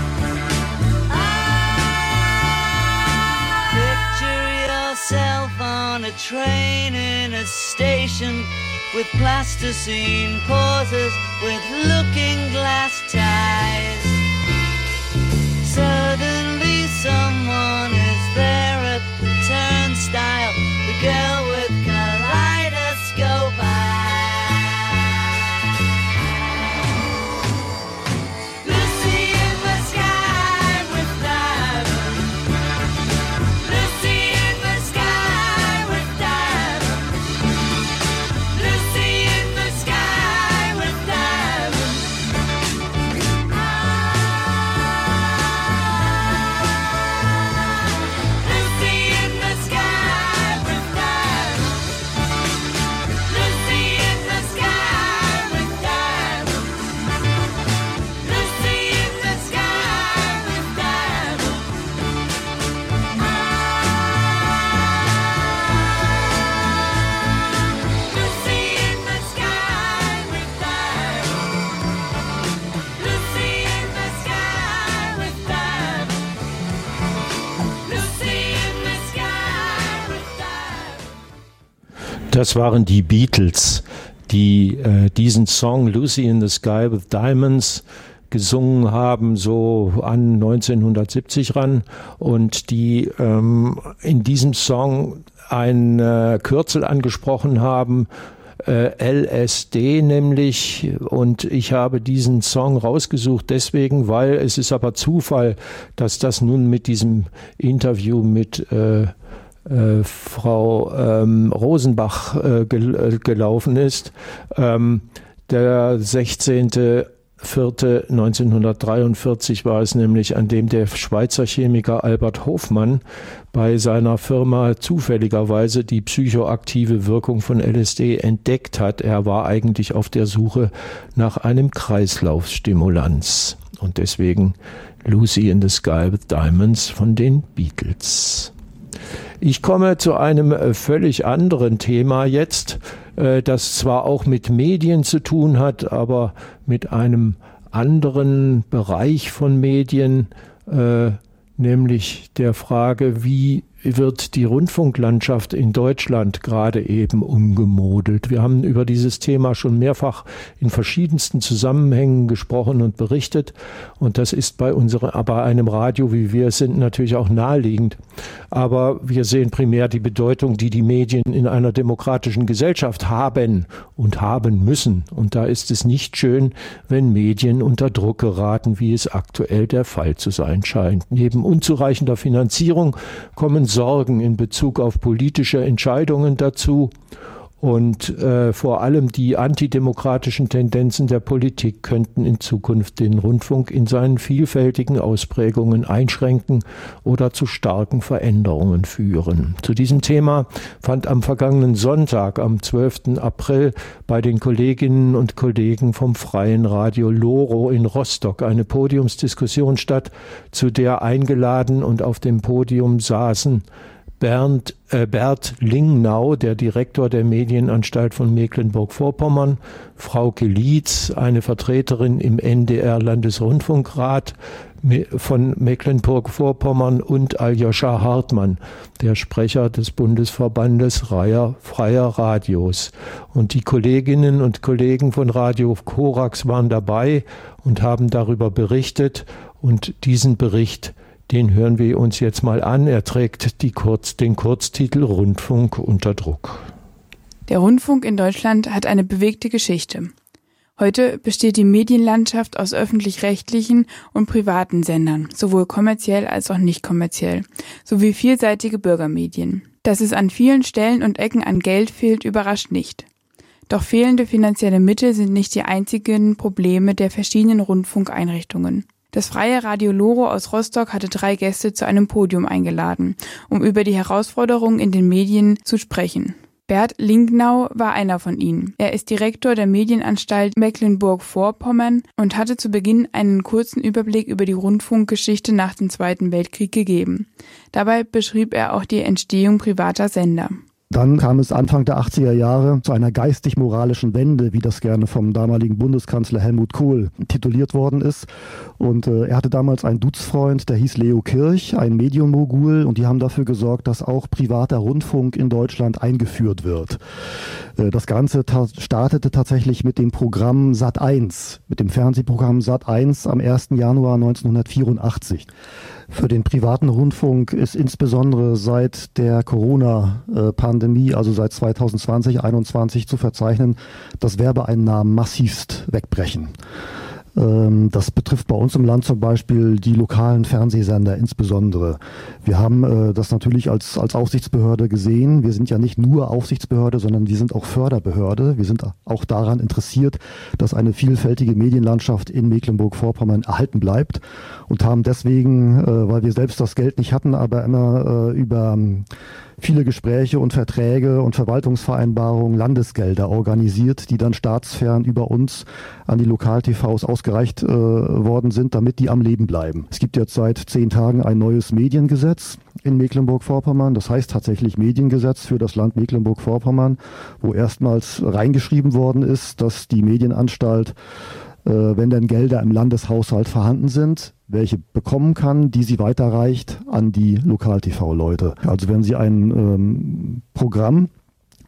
Ah, picture yourself on a train in a station with plasticine pauses with looking glass ties. Suddenly someone is there at the turnstile, the girl with kaleidoscope eyes. Lucy in the sky with diamonds. Lucy in the sky with
Das waren die Beatles, die äh, diesen Song Lucy in the Sky with Diamonds gesungen haben, so an neunzehnhundertsiebzig ran, und die ähm, in diesem Song ein äh, Kürzel angesprochen haben, äh, L S D nämlich, und ich habe diesen Song rausgesucht deswegen, weil es ist aber Zufall, dass das nun mit diesem Interview mit äh, Äh, Frau ähm, Rosenbach äh, gel äh, gelaufen ist. Ähm, der sechzehnter vierter neunzehnhundertdreiundvierzig war es nämlich, an dem der Schweizer Chemiker Albert Hofmann bei seiner Firma zufälligerweise die psychoaktive Wirkung von L S D entdeckt hat. Er war eigentlich auf der Suche nach einem Kreislaufstimulanz. Und deswegen Lucy in the Sky with Diamonds von den Beatles. Ich komme zu einem völlig anderen Thema jetzt, das zwar auch mit Medien zu tun hat, aber mit einem anderen Bereich von Medien, nämlich der Frage, wie wird die Rundfunklandschaft in Deutschland gerade eben umgemodelt. Wir haben über dieses Thema schon mehrfach in verschiedensten Zusammenhängen gesprochen und berichtet, und das ist bei unserem, bei einem Radio, wie wir es sind, natürlich auch naheliegend. Aber wir sehen primär die Bedeutung, die die Medien in einer demokratischen Gesellschaft haben und haben müssen. Und da ist es nicht schön, wenn Medien unter Druck geraten, wie es aktuell der Fall zu sein scheint. Neben unzureichender Finanzierung kommen Sorgen in Bezug auf politische Entscheidungen dazu, und äh, vor allem die antidemokratischen Tendenzen der Politik könnten in Zukunft den Rundfunk in seinen vielfältigen Ausprägungen einschränken oder zu starken Veränderungen führen. Zu diesem Thema fand am vergangenen Sonntag, am zwölften April, bei den Kolleginnen und Kollegen vom Freien Radio Loro in Rostock eine Podiumsdiskussion statt, zu der eingeladen und auf dem Podium saßen Bernd, äh, Bert Lingnau, der Direktor der Medienanstalt von Mecklenburg-Vorpommern, Frauke Lietz, eine Vertreterin im N D R-Landesrundfunkrat von Mecklenburg-Vorpommern, und Aljoscha Hartmann, der Sprecher des Bundesverbandes freier, freier Radios. Und die Kolleginnen und Kollegen von Radio Korax waren dabei und haben darüber berichtet, und diesen Bericht, den hören wir uns jetzt mal an. Er trägt die Kurz, den Kurztitel Rundfunk unter Druck.
Der Rundfunk in Deutschland hat eine bewegte Geschichte. Heute besteht die Medienlandschaft aus öffentlich-rechtlichen und privaten Sendern, sowohl kommerziell als auch nicht kommerziell, sowie vielseitige Bürgermedien. Dass es an vielen Stellen und Ecken an Geld fehlt, überrascht nicht. Doch fehlende finanzielle Mittel sind nicht die einzigen Probleme der verschiedenen Rundfunkeinrichtungen. Das Freie Radio Loro aus Rostock hatte drei Gäste zu einem Podium eingeladen, um über die Herausforderungen in den Medien zu sprechen. Bert Lingnau war einer von ihnen. Er ist Direktor der Medienanstalt Mecklenburg-Vorpommern und hatte zu Beginn einen kurzen Überblick über die Rundfunkgeschichte nach dem Zweiten Weltkrieg gegeben. Dabei beschrieb er auch die Entstehung privater Sender.
Dann kam es Anfang der achtziger Jahre zu einer geistig-moralischen Wende, wie das gerne vom damaligen Bundeskanzler Helmut Kohl tituliert worden ist. Und äh, er hatte damals einen Duzfreund, der hieß Leo Kirch, ein Medienmogul, und die haben dafür gesorgt, dass auch privater Rundfunk in Deutschland eingeführt wird. Äh, das Ganze ta- startete tatsächlich mit dem Programm Sat eins, mit dem Fernsehprogramm Sat eins am ersten Januar neunzehnhundertvierundachtzig. Für den privaten Rundfunk ist insbesondere seit der Corona-Pandemie, also seit zweitausendzwanzig, einundzwanzig zu verzeichnen, dass Werbeeinnahmen massivst wegbrechen. Das betrifft bei uns im Land zum Beispiel die lokalen Fernsehsender insbesondere. Wir haben äh, das natürlich als, als Aufsichtsbehörde gesehen. Wir sind ja nicht nur Aufsichtsbehörde, sondern wir sind auch Förderbehörde. Wir sind auch daran interessiert, dass eine vielfältige Medienlandschaft in Mecklenburg-Vorpommern erhalten bleibt, und haben deswegen, äh, weil wir selbst das Geld nicht hatten, aber immer äh, über viele Gespräche und Verträge und Verwaltungsvereinbarungen Landesgelder organisiert, die dann staatsfern über uns an die Lokal-T Vs ausgereicht äh, worden sind, damit die am Leben bleiben. Es gibt jetzt seit zehn Tagen ein neues Mediengesetz in Mecklenburg-Vorpommern. Das heißt tatsächlich Mediengesetz für das Land Mecklenburg-Vorpommern, wo erstmals reingeschrieben worden ist, dass die Medienanstalt, äh, wenn denn Gelder im Landeshaushalt vorhanden sind, welche bekommen kann, die sie weiterreicht an die Lokal-T V-Leute. Also wenn sie ein ähm, Programm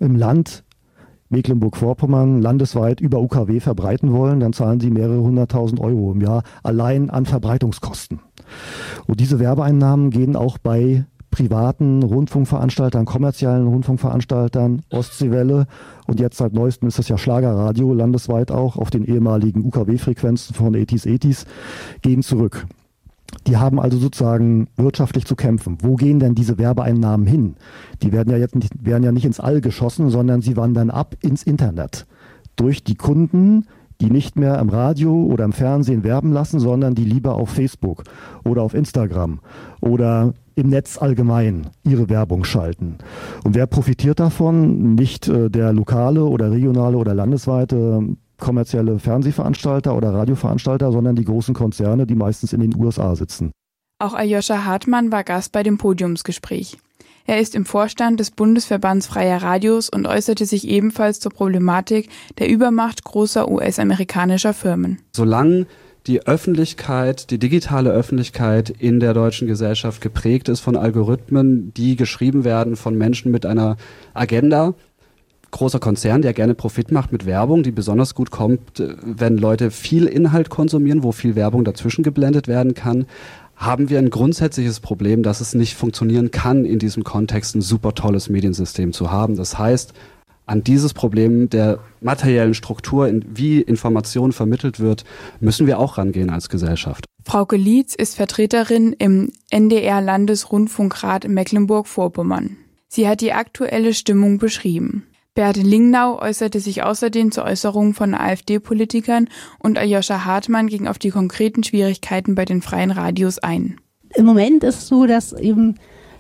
im Land Mecklenburg-Vorpommern landesweit über U K W verbreiten wollen, dann zahlen sie mehrere hunderttausend Euro im Jahr allein an Verbreitungskosten. Und diese Werbeeinnahmen gehen auch bei privaten Rundfunkveranstaltern, kommerziellen Rundfunkveranstaltern, Ostseewelle und jetzt seit neuestem ist es ja Schlagerradio, landesweit auch, auf den ehemaligen U K W-Frequenzen von Etis Etis, gehen zurück. Die haben also sozusagen wirtschaftlich zu kämpfen. Wo gehen denn diese Werbeeinnahmen hin? Die werden ja jetzt nicht, werden ja nicht ins All geschossen, sondern sie wandern ab ins Internet. Durch die Kunden, die nicht mehr im Radio oder im Fernsehen werben lassen, sondern die lieber auf Facebook oder auf Instagram oder im Netz allgemein ihre Werbung schalten. Und wer profitiert davon? Nicht äh, der lokale oder regionale oder landesweite kommerzielle Fernsehveranstalter oder Radioveranstalter, sondern die großen Konzerne, die meistens in den U S A sitzen.
Auch Aljoscha Hartmann war Gast bei dem Podiumsgespräch. Er ist im Vorstand des Bundesverbands Freier Radios und äußerte sich ebenfalls zur Problematik der Übermacht großer U S-amerikanischer Firmen.
Solange die Öffentlichkeit, die digitale Öffentlichkeit in der deutschen Gesellschaft geprägt ist von Algorithmen, die geschrieben werden von Menschen mit einer Agenda, großer Konzern, der gerne Profit macht mit Werbung, die besonders gut kommt, wenn Leute viel Inhalt konsumieren, wo viel Werbung dazwischen geblendet werden kann, haben wir ein grundsätzliches Problem, dass es nicht funktionieren kann, in diesem Kontext ein super tolles Mediensystem zu haben. Das heißt, an dieses Problem der materiellen Struktur, in wie Information vermittelt wird, müssen wir auch rangehen als Gesellschaft.
Frauke Lietz ist Vertreterin im N D R-Landesrundfunkrat Mecklenburg-Vorpommern. Sie hat die aktuelle Stimmung beschrieben. Bert Lingnau äußerte sich außerdem zur Äußerung von AfD-Politikern und Aljoscha Hartmann ging auf die konkreten Schwierigkeiten bei den freien Radios ein.
Im Moment ist es so, dass eben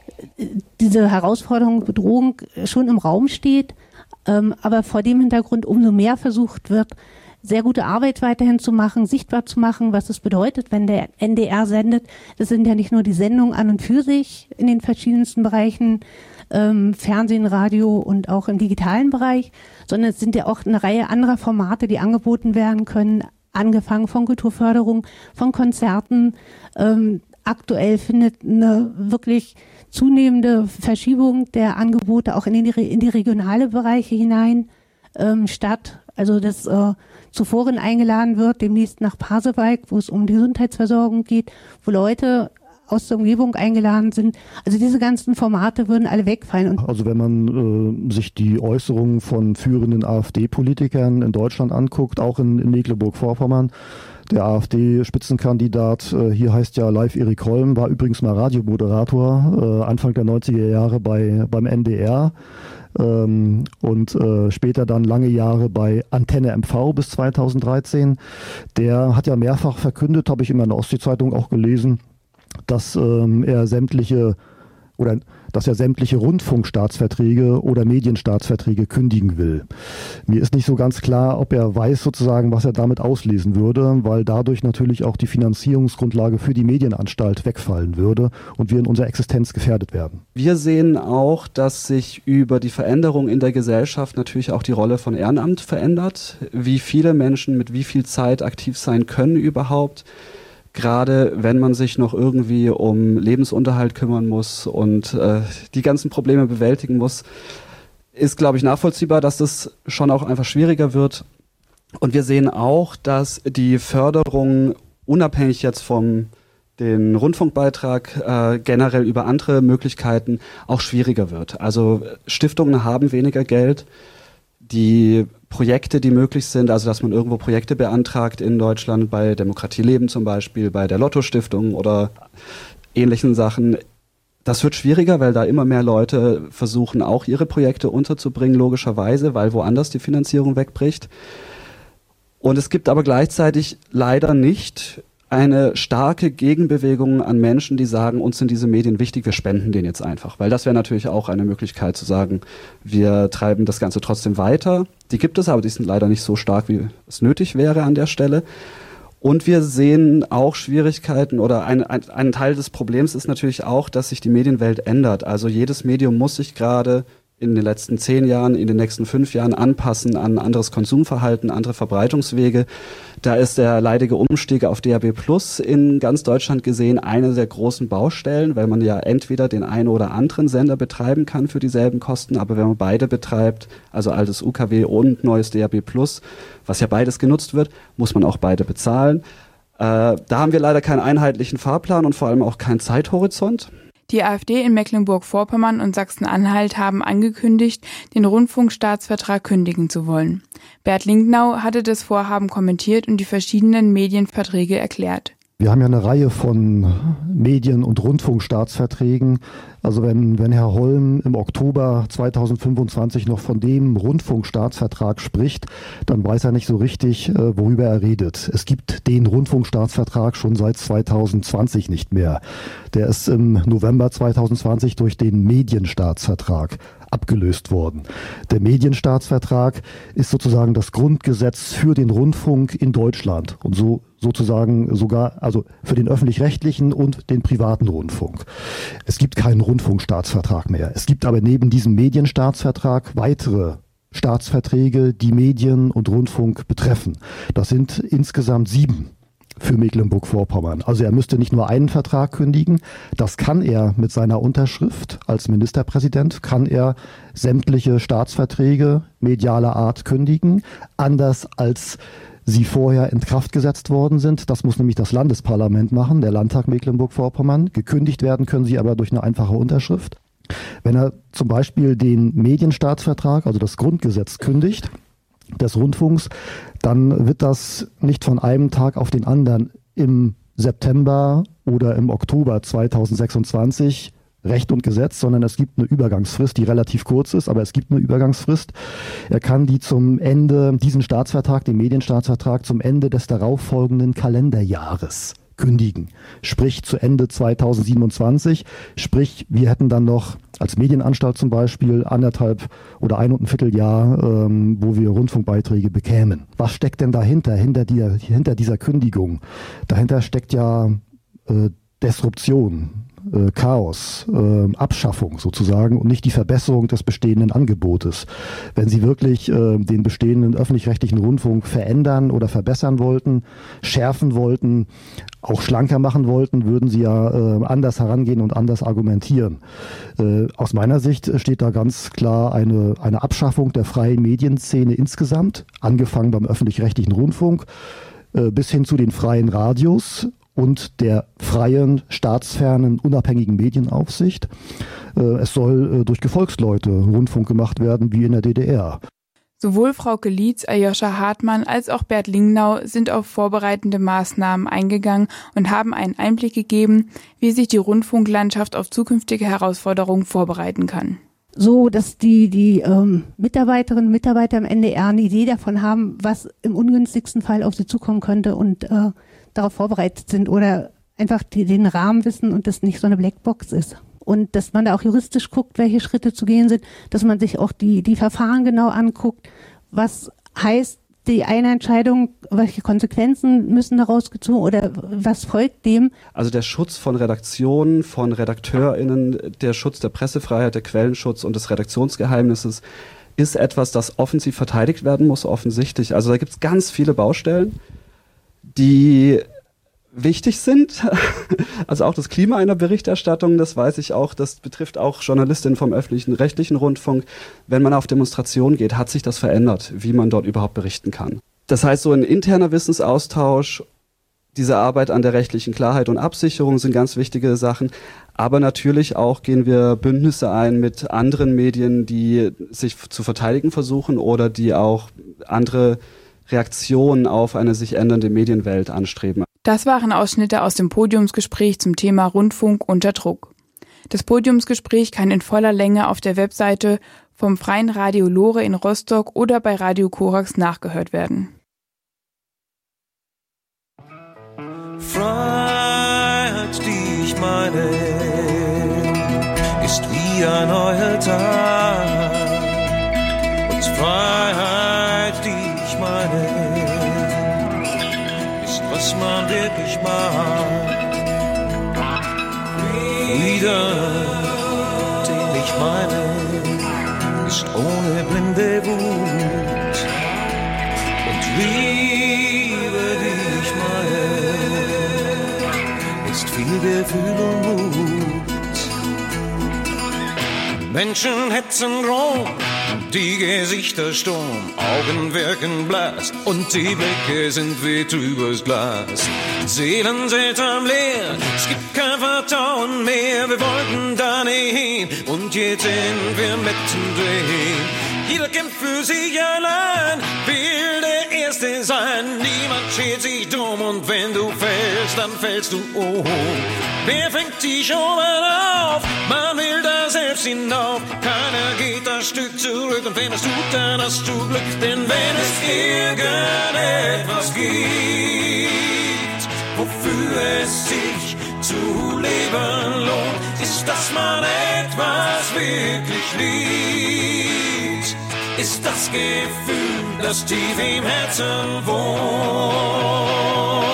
diese Herausforderung, Bedrohung schon im Raum steht, ähm, aber vor dem Hintergrund umso mehr versucht wird, sehr gute Arbeit weiterhin zu machen, sichtbar zu machen, was es bedeutet, wenn der N D R sendet. Das sind ja nicht nur die Sendungen an und für sich in den verschiedensten Bereichen, ähm, Fernsehen, Radio und auch im digitalen Bereich, sondern es sind ja auch eine Reihe anderer Formate, die angeboten werden können, angefangen von Kulturförderung, von Konzerten. Ähm, aktuell findet eine wirklich zunehmende Verschiebung der Angebote auch in die, in die regionale Bereiche hinein ähm, statt. Also dass äh, Zuvoren eingeladen wird, demnächst nach Pasewalk, wo es um die Gesundheitsversorgung geht, wo Leute aus der Umgebung eingeladen sind. Also diese ganzen Formate würden alle wegfallen.
Also wenn man äh, sich die Äußerungen von führenden AfD-Politikern in Deutschland anguckt, auch in, in Mecklenburg-Vorpommern, der AfD-Spitzenkandidat, äh, hier heißt ja Live Erik Holm, war übrigens mal Radiomoderator, äh, Anfang der neunziger Jahre bei, beim N D R. Ähm, und äh, später dann lange Jahre bei Antenne M V bis zweitausenddreizehn. Der hat ja mehrfach verkündet, habe ich in meiner Ostsee-Zeitung auch gelesen, dass ähm, er sämtliche oder dass er sämtliche Rundfunkstaatsverträge oder Medienstaatsverträge kündigen will. Mir ist nicht so ganz klar, ob er weiß sozusagen, was er damit auslesen würde, weil dadurch natürlich auch die Finanzierungsgrundlage für die Medienanstalt wegfallen würde und wir in unserer Existenz gefährdet werden.
Wir sehen auch, dass sich über die Veränderung in der Gesellschaft natürlich auch die Rolle von Ehrenamt verändert, wie viele Menschen mit wie viel Zeit aktiv sein können überhaupt. Gerade wenn man sich noch irgendwie um Lebensunterhalt kümmern muss und äh, die ganzen Probleme bewältigen muss, ist, glaube ich, nachvollziehbar, dass das schon auch einfach schwieriger wird. Und wir sehen auch, dass die Förderung unabhängig jetzt vom den Rundfunkbeitrag äh, generell über andere Möglichkeiten auch schwieriger wird. Also Stiftungen haben weniger Geld. Die Projekte, die möglich sind, also dass man irgendwo Projekte beantragt in Deutschland, bei Demokratie Leben zum Beispiel, bei der Lotto-Stiftung oder ähnlichen Sachen, das wird schwieriger, weil da immer mehr Leute versuchen, auch ihre Projekte unterzubringen, logischerweise, weil woanders die Finanzierung wegbricht. Und es gibt aber gleichzeitig leider nicht eine starke Gegenbewegung an Menschen, die sagen, uns sind diese Medien wichtig, wir spenden denen jetzt einfach. Weil das wäre natürlich auch eine Möglichkeit zu sagen, wir treiben das Ganze trotzdem weiter. Die gibt es, aber die sind leider nicht so stark, wie es nötig wäre an der Stelle. Und wir sehen auch Schwierigkeiten oder ein, ein, ein Teil des Problems ist natürlich auch, dass sich die Medienwelt ändert. Also jedes Medium muss sich gerade in den letzten zehn Jahren, in den nächsten fünf Jahren anpassen an anderes Konsumverhalten, andere Verbreitungswege. Da ist der leidige Umstieg auf D A B Plus in ganz Deutschland gesehen eine der großen Baustellen, weil man ja entweder den einen oder anderen Sender betreiben kann für dieselben Kosten, aber wenn man beide betreibt, also altes U K W und neues D A B Plus, was ja beides genutzt wird, muss man auch beide bezahlen. Äh, da haben wir leider keinen einheitlichen Fahrplan und vor allem auch keinen Zeithorizont.
Die AfD in Mecklenburg-Vorpommern und Sachsen-Anhalt haben angekündigt, den Rundfunkstaatsvertrag kündigen zu wollen. Bert Lingnau hatte das Vorhaben kommentiert und die verschiedenen Medienverträge erklärt.
Wir haben ja eine Reihe von Medien- und Rundfunkstaatsverträgen. Also wenn, wenn Herr Holm im Oktober zweitausendfünfundzwanzig noch von dem Rundfunkstaatsvertrag spricht, dann weiß er nicht so richtig, äh, worüber er redet. Es gibt den Rundfunkstaatsvertrag schon seit zweitausendzwanzig nicht mehr. Der ist im November zweitausendzwanzig durch den Medienstaatsvertrag abgelöst worden. Der Medienstaatsvertrag ist sozusagen das Grundgesetz für den Rundfunk in Deutschland und so sozusagen sogar also für den öffentlich-rechtlichen und den privaten Rundfunk. Es gibt keinen Rundfunkstaatsvertrag mehr. Es gibt aber neben diesem Medienstaatsvertrag weitere Staatsverträge, die Medien und Rundfunk betreffen. Das sind insgesamt sieben für Mecklenburg-Vorpommern. Also er müsste nicht nur einen Vertrag kündigen, das kann er mit seiner Unterschrift als Ministerpräsident, kann er sämtliche Staatsverträge medialer Art kündigen, anders als sie vorher in Kraft gesetzt worden sind. Das muss nämlich das Landesparlament machen, der Landtag Mecklenburg-Vorpommern. Gekündigt werden können sie aber durch eine einfache Unterschrift. Wenn er zum Beispiel den Medienstaatsvertrag, also das Grundgesetz, kündigt, des Rundfunks, dann wird das nicht von einem Tag auf den anderen im September oder im Oktober zweitausendsechsundzwanzig Recht und Gesetz, sondern es gibt eine Übergangsfrist, die relativ kurz ist, aber es gibt eine Übergangsfrist. Er kann die zum Ende, diesen Staatsvertrag, den Medienstaatsvertrag, zum Ende des darauffolgenden Kalenderjahres kündigen. Sprich zu Ende zweitausendsiebenundzwanzig. Sprich, wir hätten dann noch als Medienanstalt zum Beispiel anderthalb oder ein und ein Vierteljahr, ähm, wo wir Rundfunkbeiträge bekämen. Was steckt denn dahinter, hinter, die, hinter dieser Kündigung? Dahinter steckt ja äh, Disruption, äh, Chaos, äh, Abschaffung sozusagen und nicht die Verbesserung des bestehenden Angebotes. Wenn Sie wirklich äh, den bestehenden öffentlich-rechtlichen Rundfunk verändern oder verbessern wollten, schärfen wollten, auch schlanker machen wollten, würden Sie ja äh, anders herangehen und anders argumentieren. Äh, aus meiner Sicht steht da ganz klar eine, eine Abschaffung der freien Medienszene insgesamt, angefangen beim öffentlich-rechtlichen Rundfunk, äh, bis hin zu den freien Radios und der freien, staatsfernen, unabhängigen Medienaufsicht. Es soll durch Gefolgsleute Rundfunk gemacht werden wie in der D D R.
Sowohl Frauke Lietz, Aljoscha Hartmann als auch Bert Lingnau sind auf vorbereitende Maßnahmen eingegangen und haben einen Einblick gegeben, wie sich die Rundfunklandschaft auf zukünftige Herausforderungen vorbereiten kann.
So, dass die, die ähm, Mitarbeiterinnen und Mitarbeiter im N D R eine Idee davon haben, was im ungünstigsten Fall auf sie zukommen könnte und äh, darauf vorbereitet sind oder einfach die, den Rahmen wissen und das nicht so eine Blackbox ist. Und dass man da auch juristisch guckt, welche Schritte zu gehen sind, dass man sich auch die, die Verfahren genau anguckt, was heißt die eine Entscheidung, welche Konsequenzen müssen daraus gezogen oder was folgt dem?
Also der Schutz von Redaktionen, von RedakteurInnen, der Schutz der Pressefreiheit, der Quellenschutz und des Redaktionsgeheimnisses ist etwas, das offensiv verteidigt werden muss, offensichtlich. Also da gibt es ganz viele Baustellen, die wichtig sind. Also auch das Klima einer Berichterstattung, das weiß ich auch, das betrifft auch Journalistinnen vom öffentlichen, rechtlichen Rundfunk. Wenn man auf Demonstrationen geht, hat sich das verändert, wie man dort überhaupt berichten kann. Das heißt, so ein interner Wissensaustausch, diese Arbeit an der rechtlichen Klarheit und Absicherung sind ganz wichtige Sachen. Aber natürlich auch gehen wir Bündnisse ein mit anderen Medien, die sich zu verteidigen versuchen oder die auch andere Reaktionen auf eine sich ändernde Medienwelt anstreben.
Das waren Ausschnitte aus dem Podiumsgespräch zum Thema Rundfunk unter Druck. Das Podiumsgespräch kann in voller Länge auf der Webseite vom Freien Radio Lore in Rostock oder bei Radio Korax nachgehört werden.
Freiheit, die ich meine, ist wie ein neuer Tag. Und Freiheit, die ich meine, ist, was man wirklich mag. Frieden, den ich meine,
viel Gefühl und Mut. Menschen hetzen rum, die Gesichter stumm, Augen wirken blass und die Blicke sind wie trübes Glas. Seelen seltsam leer, es gibt kein Vertrauen mehr, wir wollten da nicht hin und jetzt sind wir mittendrin. Jeder kämpft für sich allein, will der Erste sein, niemand schert sich drum und wenn du fällst, dann fällst du um. Wer fängt dich schon mal auf? Man will da selbst hinauf, keiner geht das Stück zurück und wenn es tut, dann hast du Glück, denn wenn es irgendetwas gibt, wofür es sich zu leben lohnt, ist, dass man etwas wirklich liebt, ist das Gefühl, das tief im Herzen wohnt.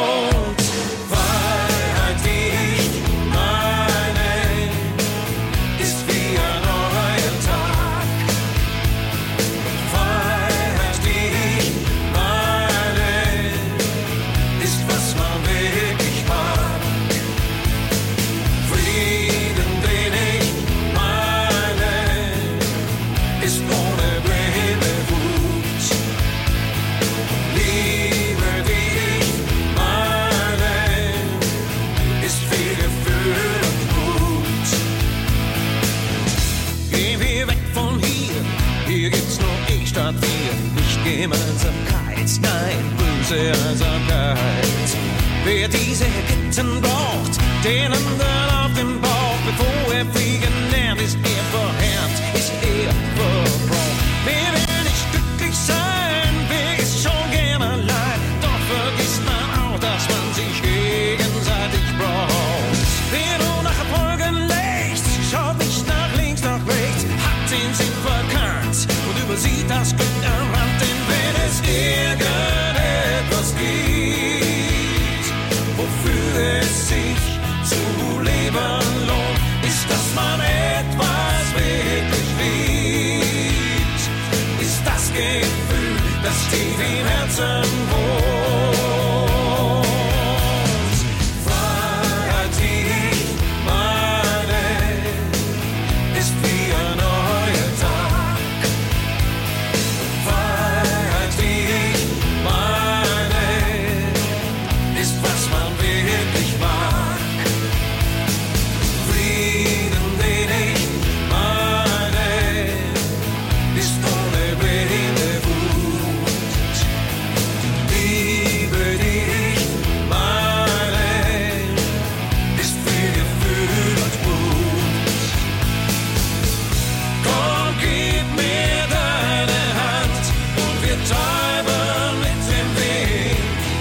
Freiheit, die ich meine, ist wie ein neuer Tag. Freiheit, die ich meine, ist, was man wirklich mag. Frieden, den ich meine, ist ohne blinde Wut. Liebe, die ich meine, ist viel Gefühl und Mut. Gehen wir weg von hier, hier gibt's nur ich statt wir. Nicht Gemeinsamkeit, nein, böse Einsamkeit. Wer diese Ketten braucht, den anderen auf dem Bauch, bevor er fliegen lernt, ist er verhärmt, ist er verbraucht. Wer will nicht glücklich sein, wer ist schon gern allein, doch vergisst man auch, dass man sich gegenseitig braucht. Wer nur nach Erfolgen legt, schaut nicht nach links, nach rechts, hat den Sinn verkannt und übersieht das Glück am Rand, denn wenn es irgendetwas gibt, wofür es sich zu leben lohnt, ist, dass man etwas wirklich liebt, ist das Gefühl, das tief im Herzen wohnt. Freiheit, die ich meine, ist wie ein neuer Tag. Freiheit, die ich meine, ist, was man wirklich mag. Frieden, den ich meine, ist ohne blinde Wut. Liebe, die ich meine, ist viel Gefühl und Mut. Komm, gib mir deine Hand und wir treiben mit dem Wind.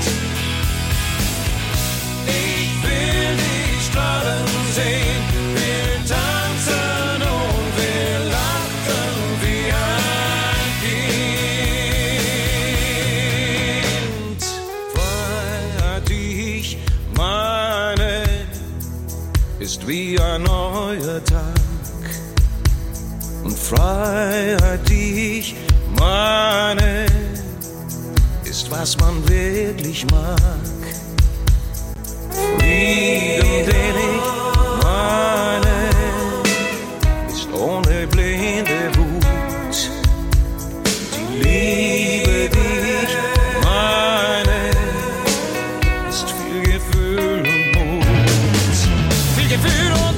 Ich will dich strahlen sehen, will tanzen und will lachen wie ein Kind. Freiheit, die ich meine, ist wie ein neuer Tag. Und Freiheit, die ich meine, ist, was man wirklich mag. Frieden, den ich meine, ist ohne blinde Wut. Die Liebe, die ich meine, ist viel Gefühl und Mut. Viel Gefühl und Mut.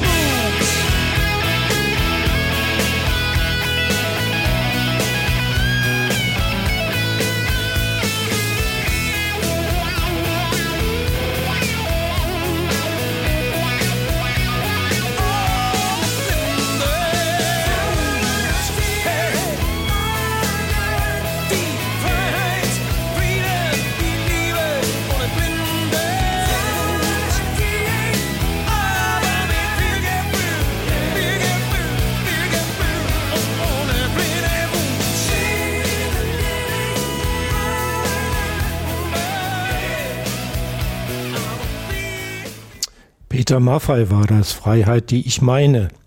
Peter Maffay war das, Freiheit, die ich meine.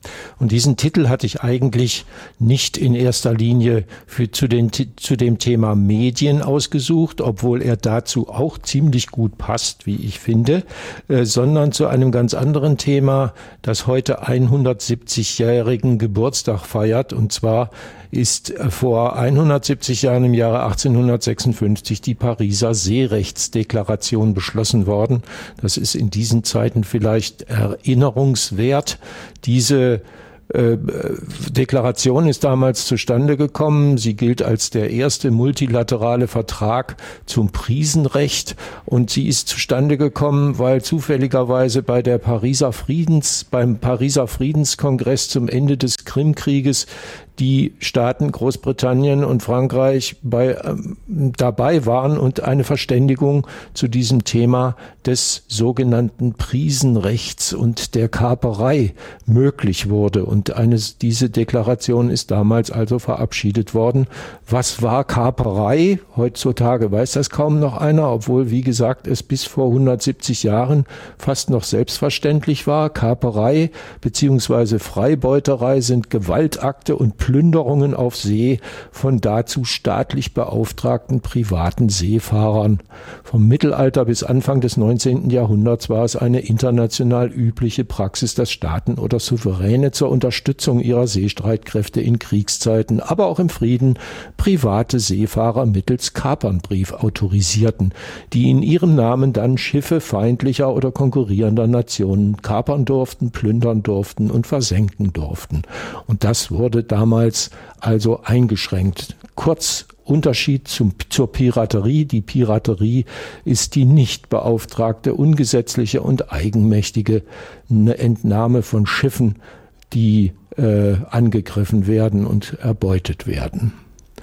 Und diesen Titel hatte ich eigentlich nicht in erster Linie für, zu, den, zu dem Thema Medien ausgesucht, obwohl er dazu auch ziemlich gut passt, wie ich finde, äh, sondern zu einem ganz anderen Thema, das heute hundertsiebzigjährigen Geburtstag feiert. Und zwar ist vor hundertsiebzig Jahren im Jahre achtzehnhundertsechsundfünfzig die Pariser Seerechtsdeklaration beschlossen worden. Das ist in diesen Zeiten vielleicht erinnerungswert. Diese äh, Deklaration ist damals zustande gekommen. Sie gilt als der erste multilaterale Vertrag zum Prisenrecht und sie ist zustande gekommen, weil zufälligerweise bei der Pariser Friedens, beim Pariser Friedenskongress zum Ende des Krimkrieges die Staaten Großbritannien und Frankreich bei, ähm, dabei waren und eine Verständigung zu diesem Thema des sogenannten Prisenrechts und der Kaperei möglich wurde. Und eines, diese Deklaration ist damals also verabschiedet worden. Was war Kaperei? Heutzutage weiß das kaum noch einer, obwohl, wie gesagt, es bis vor hundertsiebzig Jahren fast noch selbstverständlich war. Kaperei bzw. Freibeuterei sind Gewaltakte und Plünderungen auf See von dazu staatlich beauftragten privaten Seefahrern. Vom Mittelalter bis Anfang des neunzehnten Jahrhunderts war es eine international übliche Praxis, dass Staaten oder Souveräne zur Unterstützung ihrer Seestreitkräfte in Kriegszeiten, aber auch im Frieden, private Seefahrer mittels Kapernbrief autorisierten, die in ihrem Namen dann Schiffe feindlicher oder konkurrierender Nationen kapern durften, plündern durften und versenken durften. Und das wurde damals also eingeschränkt. Kurz Unterschied zum, zur Piraterie. Die Piraterie ist die nicht beauftragte, ungesetzliche und eigenmächtige Entnahme von Schiffen, die äh, angegriffen werden und erbeutet werden.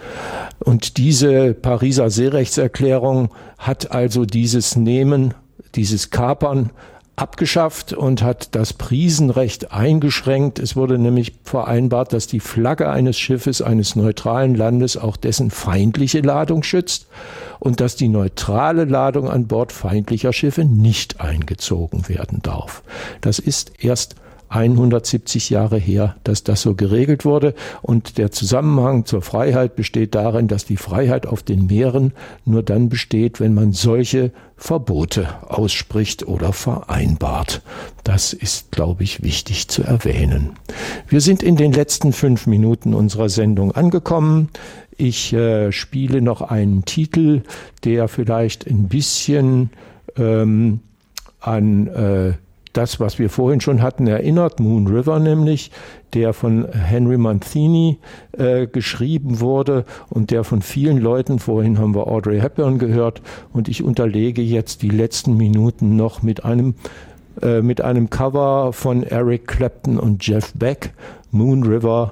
Und diese Pariser Seerechtserklärung hat also dieses Nehmen, dieses Kapern abgeschafft und hat das Prisenrecht eingeschränkt. Es wurde nämlich vereinbart, dass die Flagge eines Schiffes eines neutralen Landes auch dessen feindliche Ladung schützt und dass die neutrale Ladung an Bord feindlicher Schiffe nicht eingezogen werden darf. Das ist erst hundertsiebzig Jahre her, dass das so geregelt wurde. Und der Zusammenhang zur Freiheit besteht darin, dass die Freiheit auf den Meeren nur dann besteht, wenn man solche Verbote ausspricht oder vereinbart. Das ist, glaube ich, wichtig zu erwähnen. Wir sind in den letzten fünf Minuten unserer Sendung angekommen. Ich äh, spiele noch einen Titel, der vielleicht ein bisschen ähm, an äh, das, was wir vorhin schon hatten, erinnert, Moon River nämlich, der von Henry Mancini äh, geschrieben wurde und der von vielen Leuten, vorhin haben wir Audrey Hepburn gehört, und ich unterlege jetzt die letzten Minuten noch mit einem, äh, mit einem Cover von Eric Clapton und Jeff Beck, Moon River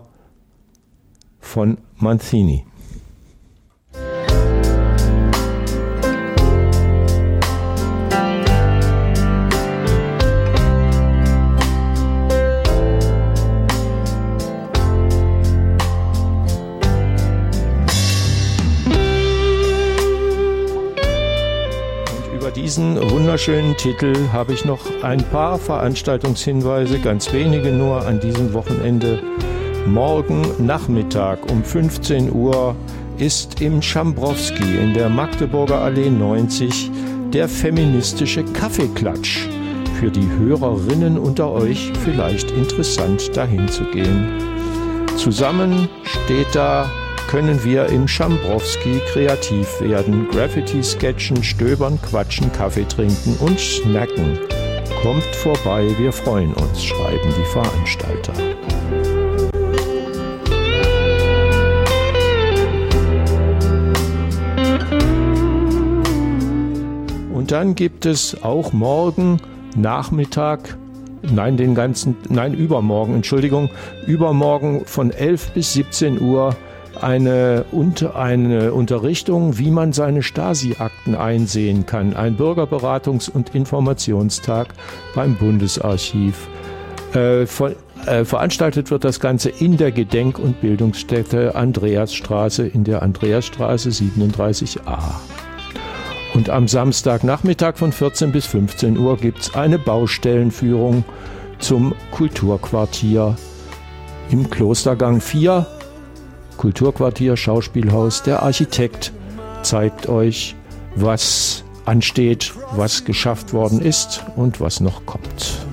von Mancini. Diesen wunderschönen Titel habe ich noch ein paar Veranstaltungshinweise, ganz wenige nur an diesem Wochenende. Morgen Nachmittag um fünfzehn Uhr ist im Schambrowski in der Magdeburger Allee neunzig der feministische Kaffeeklatsch. Für die Hörerinnen unter euch vielleicht interessant, dahin zu gehen. Zusammen steht da, können wir im Schambrowski kreativ werden, Graffiti sketchen, stöbern, quatschen, Kaffee trinken und snacken. Kommt vorbei, wir freuen uns, schreiben die Veranstalter. Und dann gibt es auch morgen Nachmittag, nein, den ganzen, nein, übermorgen, Entschuldigung, übermorgen von elf bis siebzehn Uhr Eine, eine Unterrichtung, wie man seine Stasi-Akten einsehen kann. Ein Bürgerberatungs- und Informationstag beim Bundesarchiv. Äh, von, äh, veranstaltet wird das Ganze in der Gedenk- und Bildungsstätte Andreasstraße in der Andreasstraße siebenunddreißig a. Und am Samstagnachmittag von vierzehn bis fünfzehn Uhr gibt es eine Baustellenführung zum Kulturquartier im Klostergang vier, Kulturquartier, Schauspielhaus. Der Architekt zeigt euch, was ansteht, was geschafft worden ist und was noch kommt.